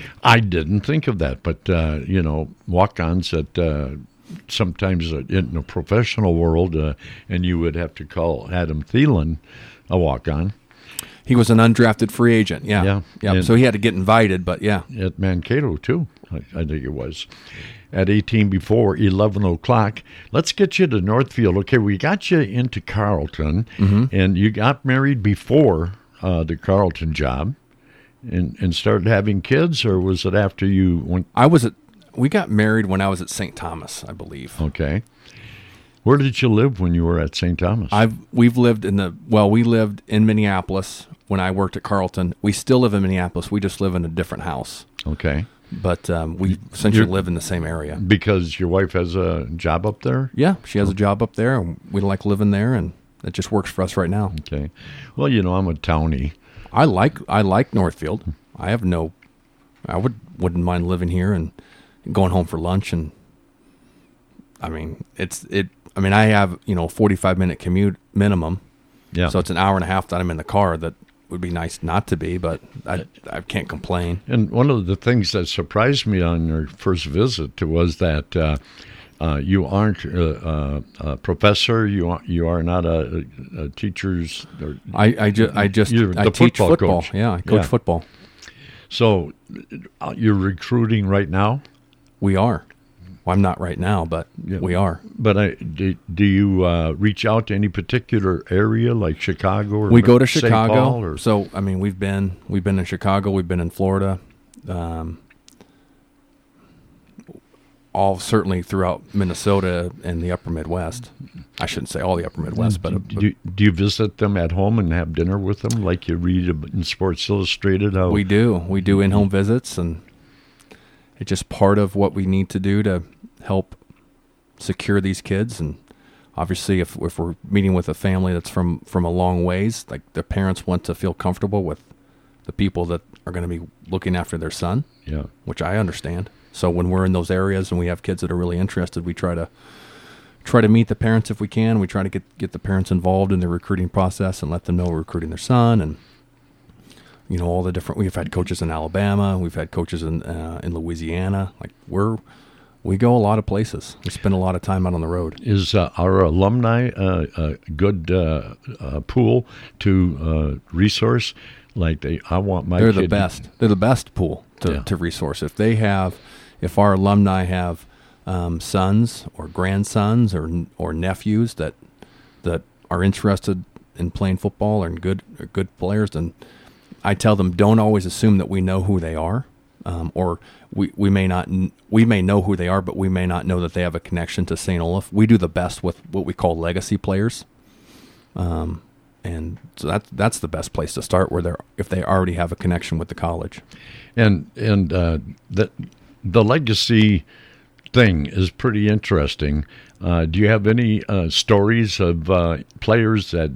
I didn't think of that, but, uh, you know, walk-ons that uh, sometimes in the professional world, uh, and you would have to call Adam Thielen a walk-on. He was an undrafted free agent. Yeah. Yeah. Yeah. And- So he had to get invited, but yeah. At Mankato, too, I, I think it was. At eighteen before eleven o'clock. Let's get you to Northfield. Okay, we got you into Carleton, and you got married before uh, the Carleton job and, and started having kids, or was it after you went? I was at we got married when I was at Saint Thomas, I believe. Okay. Where did you live when you were at Saint Thomas? I've we've lived in the well, we lived in Minneapolis when I worked at Carleton. We still live in Minneapolis. We just live in a different house. Okay. But um, we essentially You're- live in the same area. Because your wife has a job up there? Yeah, she has a job up there, and we like living there, and it just works for us right now. Okay. Well, you know, I'm a townie. I like I like Northfield. I have no, I would wouldn't mind living here and going home for lunch, and I mean it's it. I mean I have you know a forty-five minute commute minimum. Yeah. So it's an hour and a half that I'm in the car. That would be nice not to be, but I I can't complain. And one of the things that surprised me on your first visit was that uh, uh, you aren't a, a, a professor. You are, you are not a, a teacher's. Or, I I, ju- I just You're I the teach football football. coach. Yeah, I coach Yeah. football. So uh, you're recruiting right now? We are. Well, I'm not right now, but Yeah. we are. But I, do, do you uh, reach out to any particular area like Chicago or We go to Saint Chicago. Paul or, So I mean, we've been we've been in Chicago. We've been in Florida. Um, all certainly throughout Minnesota and the Upper Midwest. I shouldn't say all the Upper Midwest, but, do, you, do you visit them at home and have dinner with them like you read in Sports Illustrated? How we do. We do in-home visits, and it's just part of what we need to do to help secure these kids. And obviously, if if we're meeting with a family that's from, from a long ways, like the parents want to feel comfortable with the people that are going to be looking after their son, Yeah. which I understand. So when we're in those areas and we have kids that are really interested, we try to try to meet the parents if we can. We try to get get the parents involved in the recruiting process and let them know we're recruiting their son, and you know all the different. We've had coaches in Alabama, we've had coaches in uh, in Louisiana. Like we're we go a lot of places. We spend a lot of time out on the road. Is uh, our alumni uh, a good uh, uh, pool to uh, resource? Like they, I want my. They're kid the to- best. They're the best pool to, Yeah. to resource. If they have, if our alumni have um, sons or grandsons or or nephews that that are interested in playing football and good are good players, then I tell them don't always assume that we know who they are, um, or we we may not kn- we may know who they are, but we may not know that they have a connection to Saint Olaf. We do the best with what we call legacy players. Um, And so that's that's the best place to start, where they're if they already have a connection with the college. And and uh, the the legacy thing is pretty interesting. Uh, do you have any uh, stories of uh, players that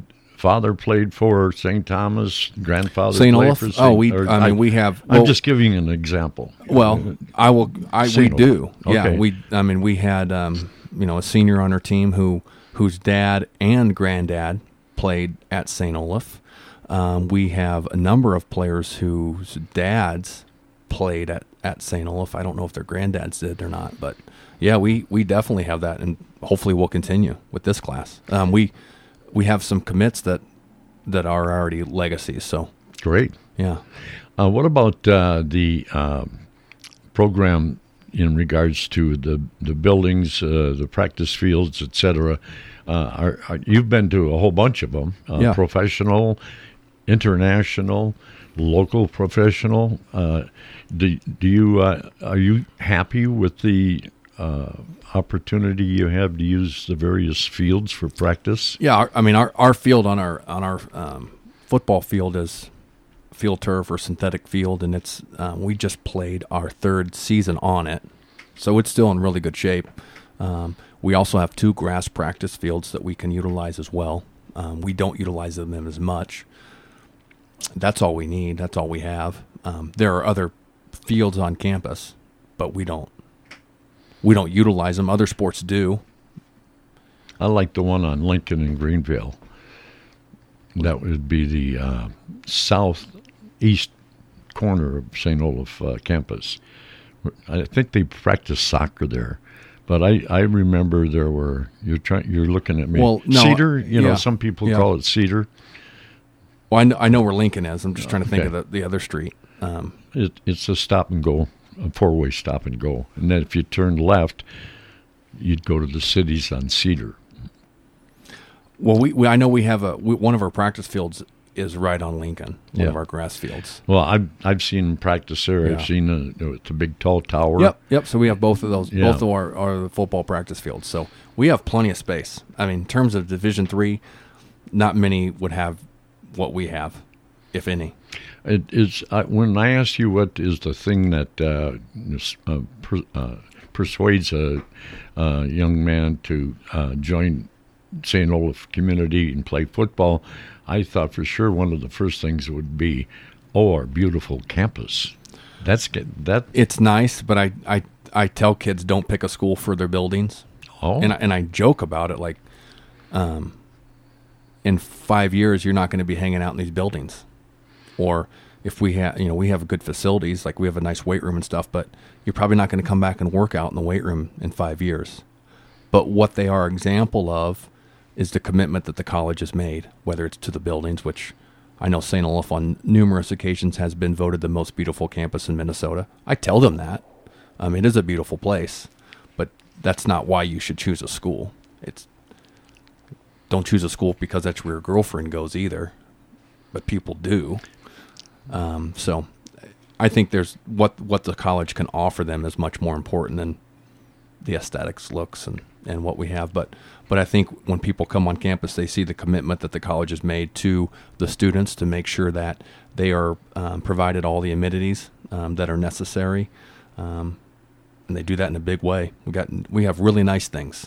father played for Saint Thomas, grandfather Saint played Olaf? for Saint Oh, we. or I mean, we have. I'm well, just giving you an example. Well, I will. I we Saint do. Olaf. Yeah, Okay. we. I mean, we had um, you know a senior on our team who whose dad and granddad played at Saint Olaf. Um, we have a number of players whose dads played at, at Saint Olaf. I don't know if their granddads did or not, but yeah, we, we definitely have that, and hopefully we'll continue with this class. Um, we we have some commits that that are already legacies. So Great. yeah. Uh, what about uh, the uh, program in regards to the the buildings, uh, the practice fields, et cetera? Uh, are, are, you've been to a whole bunch of them, uh, Yeah. professional, international, local professional. Uh, do do you uh, are you happy with the uh, opportunity you have to use the various fields for practice? Yeah, our, I mean our, our field on our on our um, football field is field turf or synthetic field, and it's um, we just played our third season on it, so it's still in really good shape. Um, we also have two grass practice fields that we can utilize as well. Um, we don't utilize them as much. That's all we need. That's all we have. Um, there are other fields on campus, but we don't. We don't utilize them. Other sports do. I like the one on Lincoln and Greenville. That would be the uh, southeast corner of Saint Olaf uh, campus. I think they practice soccer there, but I, I remember there were you're trying you're looking at me. Well, no, Cedar, you know, yeah, some people yeah. call it Cedar. Well, I know, I know where Lincoln is. I'm just trying to think Okay. of the, the other street. Um, It, it's a stop and go, a four way stop and go, and then if you turn left, you'd go to the cities on Cedar. well, we, we I know we have a we, one of our practice fields is right on Lincoln. One Yeah. of our grass fields. Well, I've I've seen them practice there. Yeah. I've seen a, it's a big tall tower. Yep, yep. So we have both of those. Yeah. Both of our are the football practice fields. So we have plenty of space. I mean, in terms of Division Three, not many would have what we have, if any. It is uh, when I asked you what is the thing that uh, is, uh, per, uh, persuades a, a young man to uh, join Saint Olaf community and play football, I thought for sure one of the first things would be, oh, our beautiful campus. That's get that. It's nice, but I, I, I tell kids don't pick a school for their buildings. Oh, And I, and I joke about it like, um, in five years you're not going to be hanging out in these buildings, or if we have you know we have good facilities, like we have a nice weight room and stuff, but you're probably not going to come back and work out in the weight room in five years. But what they are example of is the commitment that the college has made, whether it's to the buildings, which I know Saint Olaf on numerous occasions has been voted the most beautiful campus in Minnesota. I tell them that. Um, it is a beautiful place, but that's not why you should choose a school. It's don't choose a school because that's where your girlfriend goes either, but people do. Um, so I think there's what what the college can offer them is much more important than the aesthetics, looks, and, and what we have. But but I think when people come on campus, they see the commitment that the college has made to the students to make sure that they are um, provided all the amenities um, that are necessary, um, and they do that in a big way. We got we have really nice things,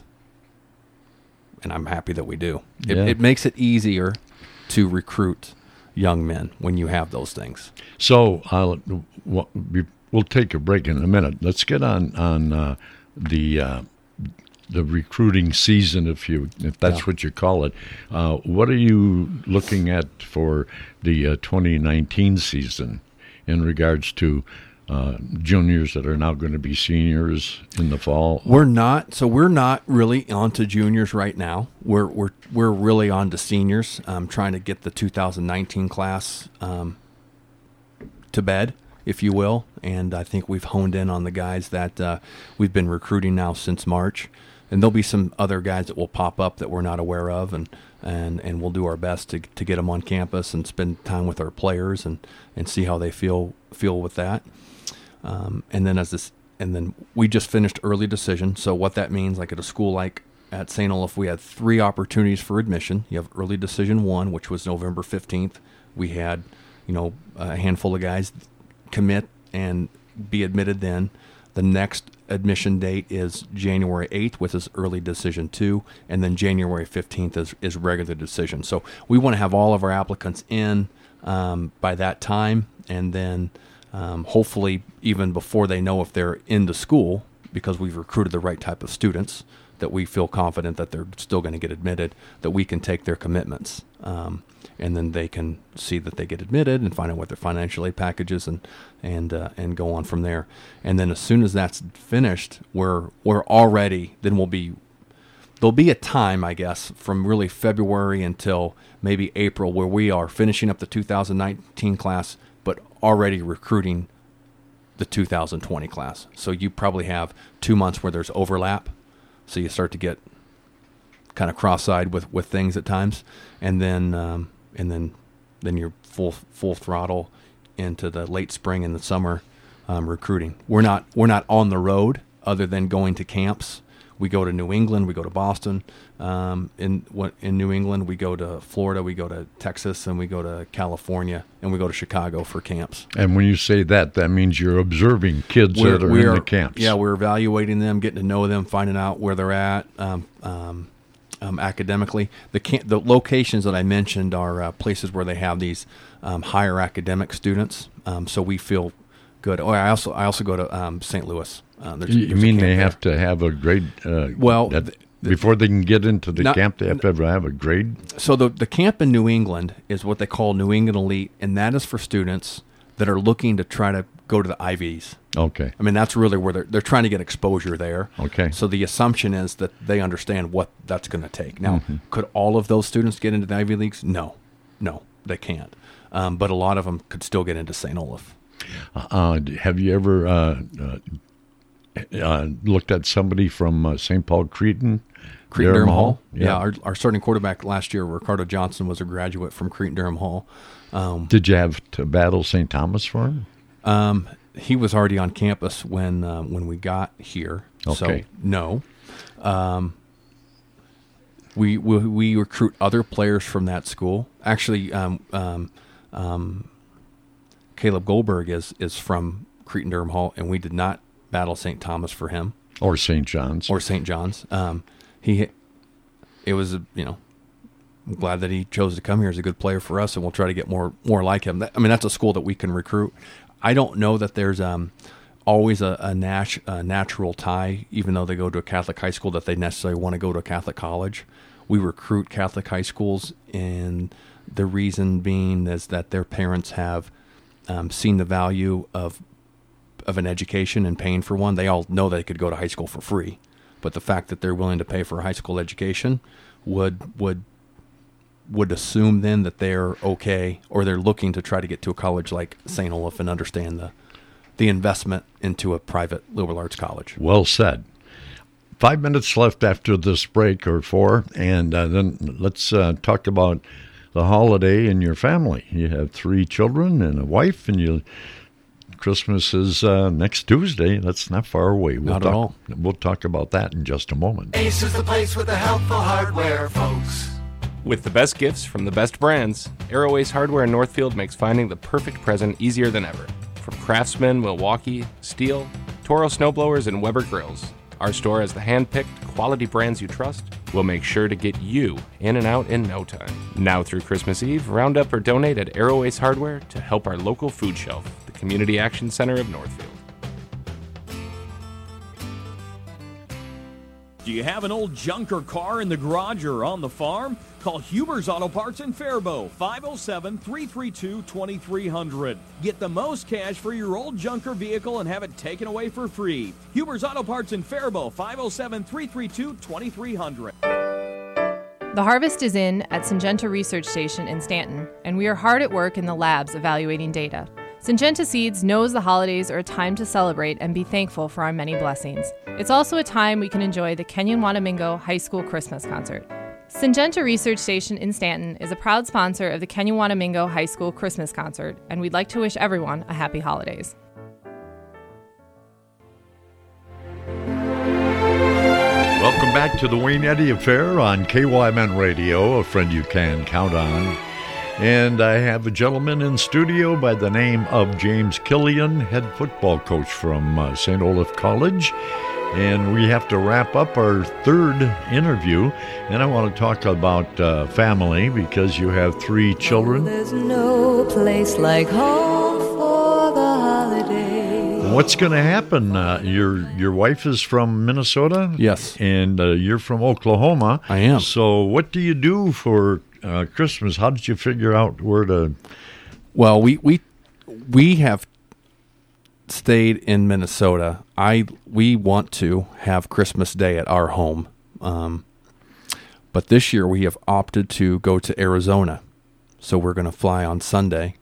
and I'm happy that we do. It, Yeah. it makes it easier to recruit young men when you have those things. So uh, we'll, we'll take a break in a minute. Let's get on on uh, the uh, the recruiting season, if you if that's Yeah. what you call it. Uh, what are you looking at for the uh, twenty nineteen season in regards to uh, juniors that are now going to be seniors in the fall? We're not, so we're not really on to juniors right now. We're we're we're really on to seniors. Um, trying to get the two thousand nineteen class um, to bed, if you will. And I think we've honed in on the guys that uh, we've been recruiting now since March. And there'll be some other guys that will pop up that we're not aware of, and and, and we'll do our best to to get them on campus and spend time with our players and, and see how they feel feel with that. Um, and then as this, and then we just finished early decision. So what that means, like at a school like at Saint Olaf, we had three opportunities for admission. You have early decision one, which was November fifteenth. We had, you know, a handful of guys commit and be admitted then. The next admission date is January eighth, which is early decision two, and then January fifteenth is, is regular decision. So we want to have all of our applicants in um, by that time, and then um, hopefully even before they know if they're into school, because we've recruited the right type of students, that we feel confident that they're still going to get admitted, that we can take their commitments. Um, and then they can see that they get admitted and find out what their financial aid package is, and and uh, and go on from there. And then as soon as that's finished, we're we're already then we'll be there'll be a time, I guess, from really February until maybe April where we are finishing up the two thousand nineteen class, but already recruiting the two thousand twenty class. So you probably have two months where there's overlap, so you start to get kind of cross-eyed with, with things at times, and then um, and then then you're full full throttle into the late spring and the summer um, recruiting. We're not we're not on the road other than going to camps. We go to New England, we go to Boston. Um, in what in New England, we go to Florida, we go to Texas, and we go to California, and we go to Chicago for camps. And when you say that, that means you're observing kids We're, that are we in are, the camps. Yeah, we're evaluating them, getting to know them, finding out where they're at um, um, um, academically. The camp, the locations that I mentioned are uh, places where they have these um, higher academic students. Um, so we feel good. Oh, I also I also go to um, Saint Louis. Uh, there's, you there's mean a camp they there. have to have a grade? Uh, Well, that, th- before they can get into the not- camp, they have to have, have a grade. So the the camp in New England is what they call New England Elite, and that is for students that are looking to try to go to the I Vs. Okay. I mean, that's really where they're they're trying to get exposure there. Okay. So the assumption is that they understand what that's going to take. Now, Mhm. could all of those students get into the Ivy Leagues? No, no, they can't. Um, but a lot of them could still get into Saint Olaf. Uh, have you ever uh, uh, uh, looked at somebody from uh, Saint Paul Cretin? Cretin Durham Hall. Yeah. Yeah, our, our starting quarterback last year, Ricardo Johnson, was a graduate from Cretin Durham Hall. Um, Did you have to battle Saint Thomas for him? Um, he was already on campus when uh, when we got here. Okay. So no. Um, we, we we recruit other players from that school. Actually, um, um, um, Caleb Goldberg is is from Cretin Durham Hall, and we did not battle Saint Thomas for him Or Saint John's? or Saint John's. Um, he it was a, you know. I'm glad that he chose to come here as a good player for us, and we'll try to get more more like him. That, I mean, that's a school that we can recruit. I don't know that there's um, always a, a, nat- a natural tie, even though they go to a Catholic high school, that they necessarily want to go to a Catholic college. We recruit Catholic high schools, and the reason being is that their parents have um, seen the value of of an education and paying for one. They all know they could go to high school for free, but the fact that they're willing to pay for a high school education would would would assume then that they're okay, or they're looking to try to get to a college like Saint Olaf and understand the the investment into a private liberal arts college. Well said. Five minutes left after this break, or four, and uh, then let's uh, talk about the holiday in your family. You have three children and a wife, and you Christmas is uh, next Tuesday. That's not far away. We'll Not talk, at all. We'll talk about that in just a moment. Ace is the place with the helpful hardware, folks. With the best gifts from the best brands, Aero Ace Hardware in Northfield makes finding the perfect present easier than ever. From Craftsman, Milwaukee, Steel, Toro snowblowers, and Weber grills, our store has the hand-picked, quality brands you trust. We'll make sure to get you in and out in no time. Now through Christmas Eve, round up or donate at Aero Ace Hardware to help our local food shelf, the Community Action Center of Northfield. Do you have an old junker car in the garage or on the farm? Call Huber's Auto Parts in Faribault, five oh seven, three three two, two three zero zero. Get the most cash for your old junker vehicle and have it taken away for free. Huber's Auto Parts in Faribault, five oh seven, three three two, two three zero zero. The harvest is in at Syngenta Research Station in Stanton, and we are hard at work in the labs evaluating data. Syngenta Seeds knows the holidays are a time to celebrate and be thankful for our many blessings. It's also a time we can enjoy the Kenyon-Wanamingo High School Christmas Concert. Syngenta Research Station in Stanton is a proud sponsor of the Kenyon-Wanamingo High School Christmas Concert, and we'd like to wish everyone a happy holidays. Welcome back to the Wayne Eddy Affair on K Y M N Radio, a friend you can count on. And I have a gentleman in studio by the name of James Killian, head football coach from uh, Saint Olaf College. And we have to wrap up our third interview. And I want to talk about uh, family because you have three children. There's no place like home for the holidays. What's going to happen? Uh, your your wife is from Minnesota? Yes. And uh, you're from Oklahoma. I am. So what do you do for uh, Christmas? How did you figure out where to... Well, we we we have stayed in Minnesota. I we want to have Christmas Day at our home, um, but this year we have opted to go to Arizona. So we're going to fly on Sunday.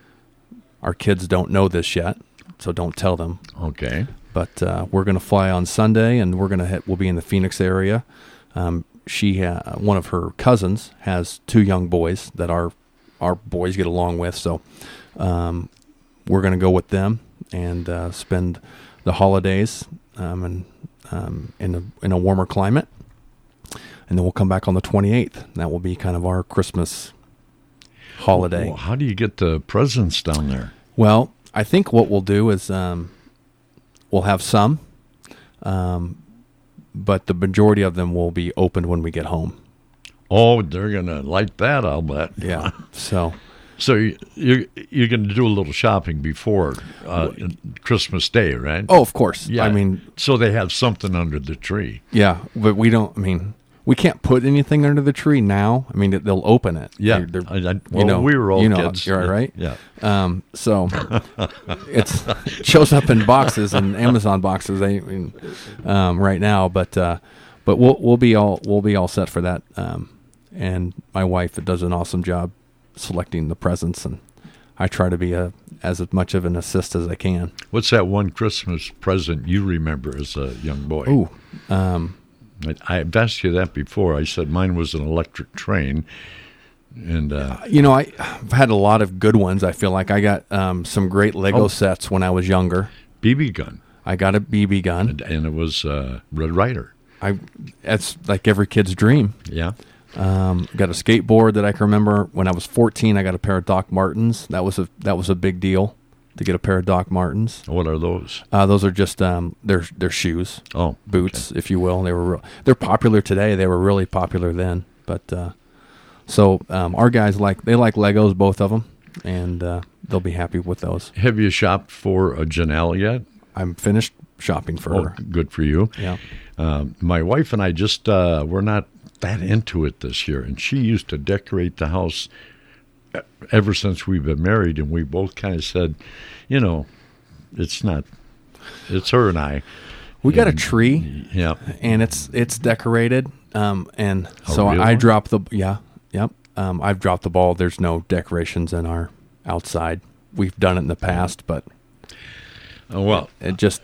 Our kids don't know this yet, so don't tell them. Okay. But uh, we're going to fly on Sunday, and we're going to hit. We'll be in the Phoenix area. Um, she, ha- one of her cousins, has two young boys that our our boys get along with. So um, we're going to go with them and uh, spend the holidays um, and um, in a in a warmer climate, and then we'll come back on the twenty-eighth. That will be kind of our Christmas holiday. Well, how do you get the presents down there? Well, I think what we'll do is um, we'll have some, um, but the majority of them will be opened when we get home. Oh, they're gonna like that, I'll bet. Yeah. So. So you, you're, you're going to do a little shopping before uh, Christmas Day, right? Oh, of course. Yeah. I mean, so they have something under the tree. Yeah, but we don't. I mean, we can't put anything under the tree now. I mean, they'll open it. Yeah. They're, they're, I, I, well, you know, we were all you know, kids. You're right. Yeah. Um, so it's it shows up in boxes and Amazon boxes. I mean, um, right now, but uh, but we'll we'll be all we'll be all set for that. Um, and my wife does an awesome job selecting the presents, and I try to be a as much of an assist as I can. What's that one Christmas present you remember as a young boy? Ooh, um, I, I've asked you that before. I said mine was an electric train, and uh, you know I, I've had a lot of good ones. I feel like I got um, some great Lego oh, sets when I was younger. B B gun. I got a B B gun, and, and it was uh, Red Ryder. I that's like every kid's dream. Yeah. Um, got a skateboard that I can remember when I was fourteen. I got a pair of Doc Martens. That was a that was a big deal to get a pair of Doc Martens. What are those? Uh, those are just um, they're they're shoes. Oh, boots, okay. if you will. They were real, they're popular today. They were really popular then. But uh, so um, our guys like they like Legos, both of them, and uh, they'll be happy with those. Have you shopped for a Janelle yet? I'm finished shopping for oh, her. Good for you. Yeah. Uh, my wife and I just uh, we're not that into it this year, and she used to decorate the house ever since we've been married, and we both kind of said, you know, it's not, it's her and I. We and, got a tree, yeah, and it's it's decorated, um, and oh, so really? I dropped the yeah, yep. Um, I've dropped the ball. There's no decorations in our outside. We've done it in the past, but oh, well, it just.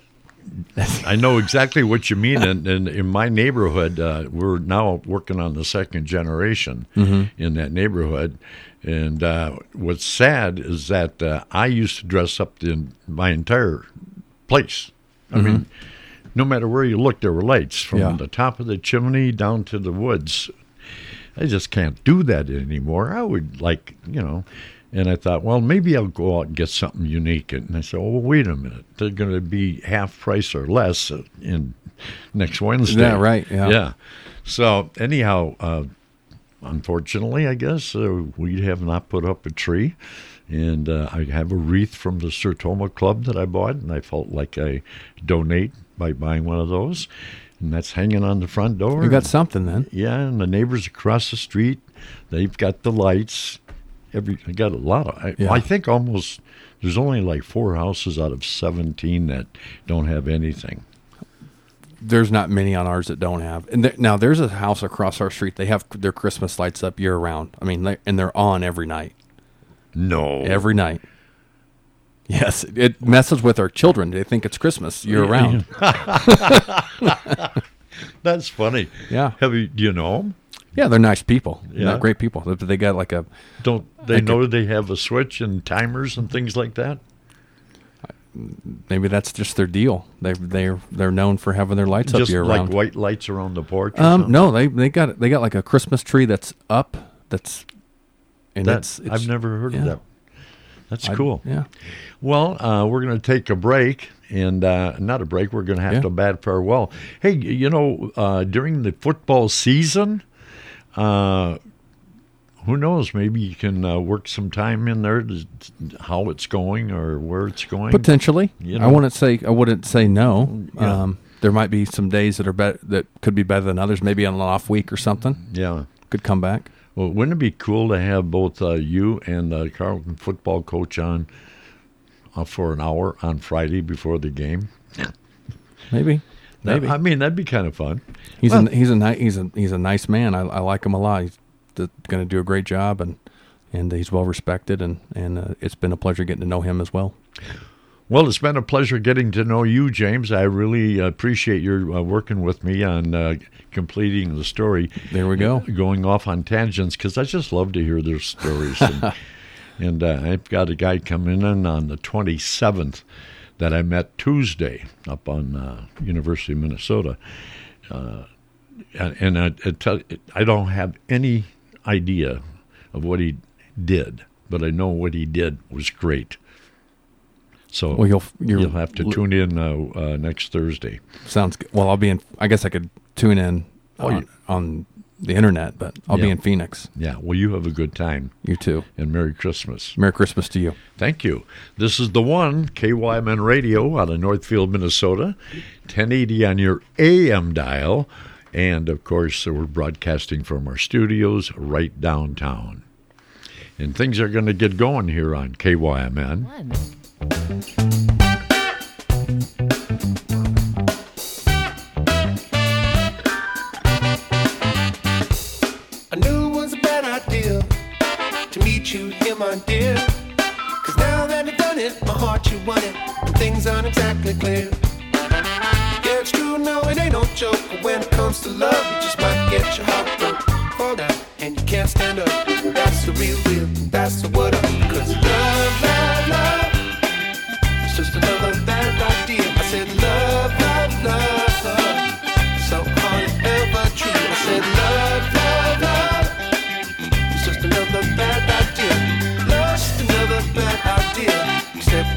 I know exactly what you mean. And, and in my neighborhood, uh, we're now working on the second generation mm-hmm. in that neighborhood. And uh, what's sad is that uh, I used to dress up the, my entire place. I mm-hmm. mean, no matter where you look, there were lights from yeah. the top of the chimney down to the woods. I just can't do that anymore. I would like, you know. And I thought, well, maybe I'll go out and get something unique. And I said, oh, well, wait a minute. They're going to be half price or less in next Wednesday. Yeah, right. Yeah. Yeah. So anyhow, uh, unfortunately, I guess, uh, we have not put up a tree. And uh, I have a wreath from the Sertoma Club that I bought, and I felt like I donate by buying one of those. And that's hanging on the front door. You got something then. Yeah, and the neighbors across the street, they've got the lights. Every I got a lot of. I, yeah. I think almost there's only like four houses out of seventeen that don't have anything. There's not many on ours that don't have. And there, now there's a house across our street. They have their Christmas lights up year round. I mean, they, and they're on every night. No, every night. Yes, it messes with our children. They think it's Christmas year round. That's funny. Yeah. Have you? Do you know them? Yeah, they're nice people. Yeah. They're great people. They got like a. Don't they like know a, they have a switch and timers and things like that? Maybe that's just their deal. They they they're known for having their lights just up year like round. white lights around the porch. Or um, something? no, they they got they got like a Christmas tree that's up. That's and that, it's, it's I've never heard yeah. of that. That's I- cool. yeah. Well, uh, we're going to take a break, and uh, not a break. We're going to have Yeah. to bid farewell. Hey, you know, uh, during the football season, uh, who knows? Maybe you can uh, work some time in there to how it's going or where it's going. Potentially, You I know? wouldn't say I wouldn't say no. Yeah. Um, there might be some days that are better that could be better than others. Maybe on an off week or something. Yeah, could come back. Well, wouldn't it be cool to have both uh, you and the Carleton football coach on uh, for an hour on Friday before the game? Maybe, That- maybe. I mean, that'd be kind of fun. He's Well, a he's a ni- he's a he's a nice man. I, I like him a lot. He's going to do a great job, and and he's well respected, and and uh, it's been a pleasure getting to know him as well. Well, it's been a pleasure getting to know you, James. I really appreciate your uh, working with me on uh, completing the story. There we go. Going off on tangents, because I just love to hear their stories. And, and uh, I've got a guy coming in on the twenty-seventh that I met Tuesday up on uh, University of Minnesota. Uh, and and I, I, tell, I don't have any idea of what he did, but I know what he did was great. So Well, you'll- you're- you'll have to tune in uh, uh, next Thursday. Sounds good. Well, I'll be in. I guess I could tune in Oh, on, you- on the internet, but I'll be Yeah. in Phoenix. Yeah, well, you have a good time. You too. And Merry Christmas. Merry Christmas to you. Thank you. This is the one, K Y M N Radio out of Northfield, Minnesota, ten eighty on your A M dial. And, of course, we're broadcasting from our studios right downtown. And things are going to get going here on K Y M N. I knew it was a bad idea to meet you here, my dear. Cause now that you've done it, my heart you want it, and things aren't exactly clear. Yeah, it's true, no, it ain't no joke. But when it comes to love, you just might get your heart broke. Fall down, and you can't stand up. That's the real deal, that's the word of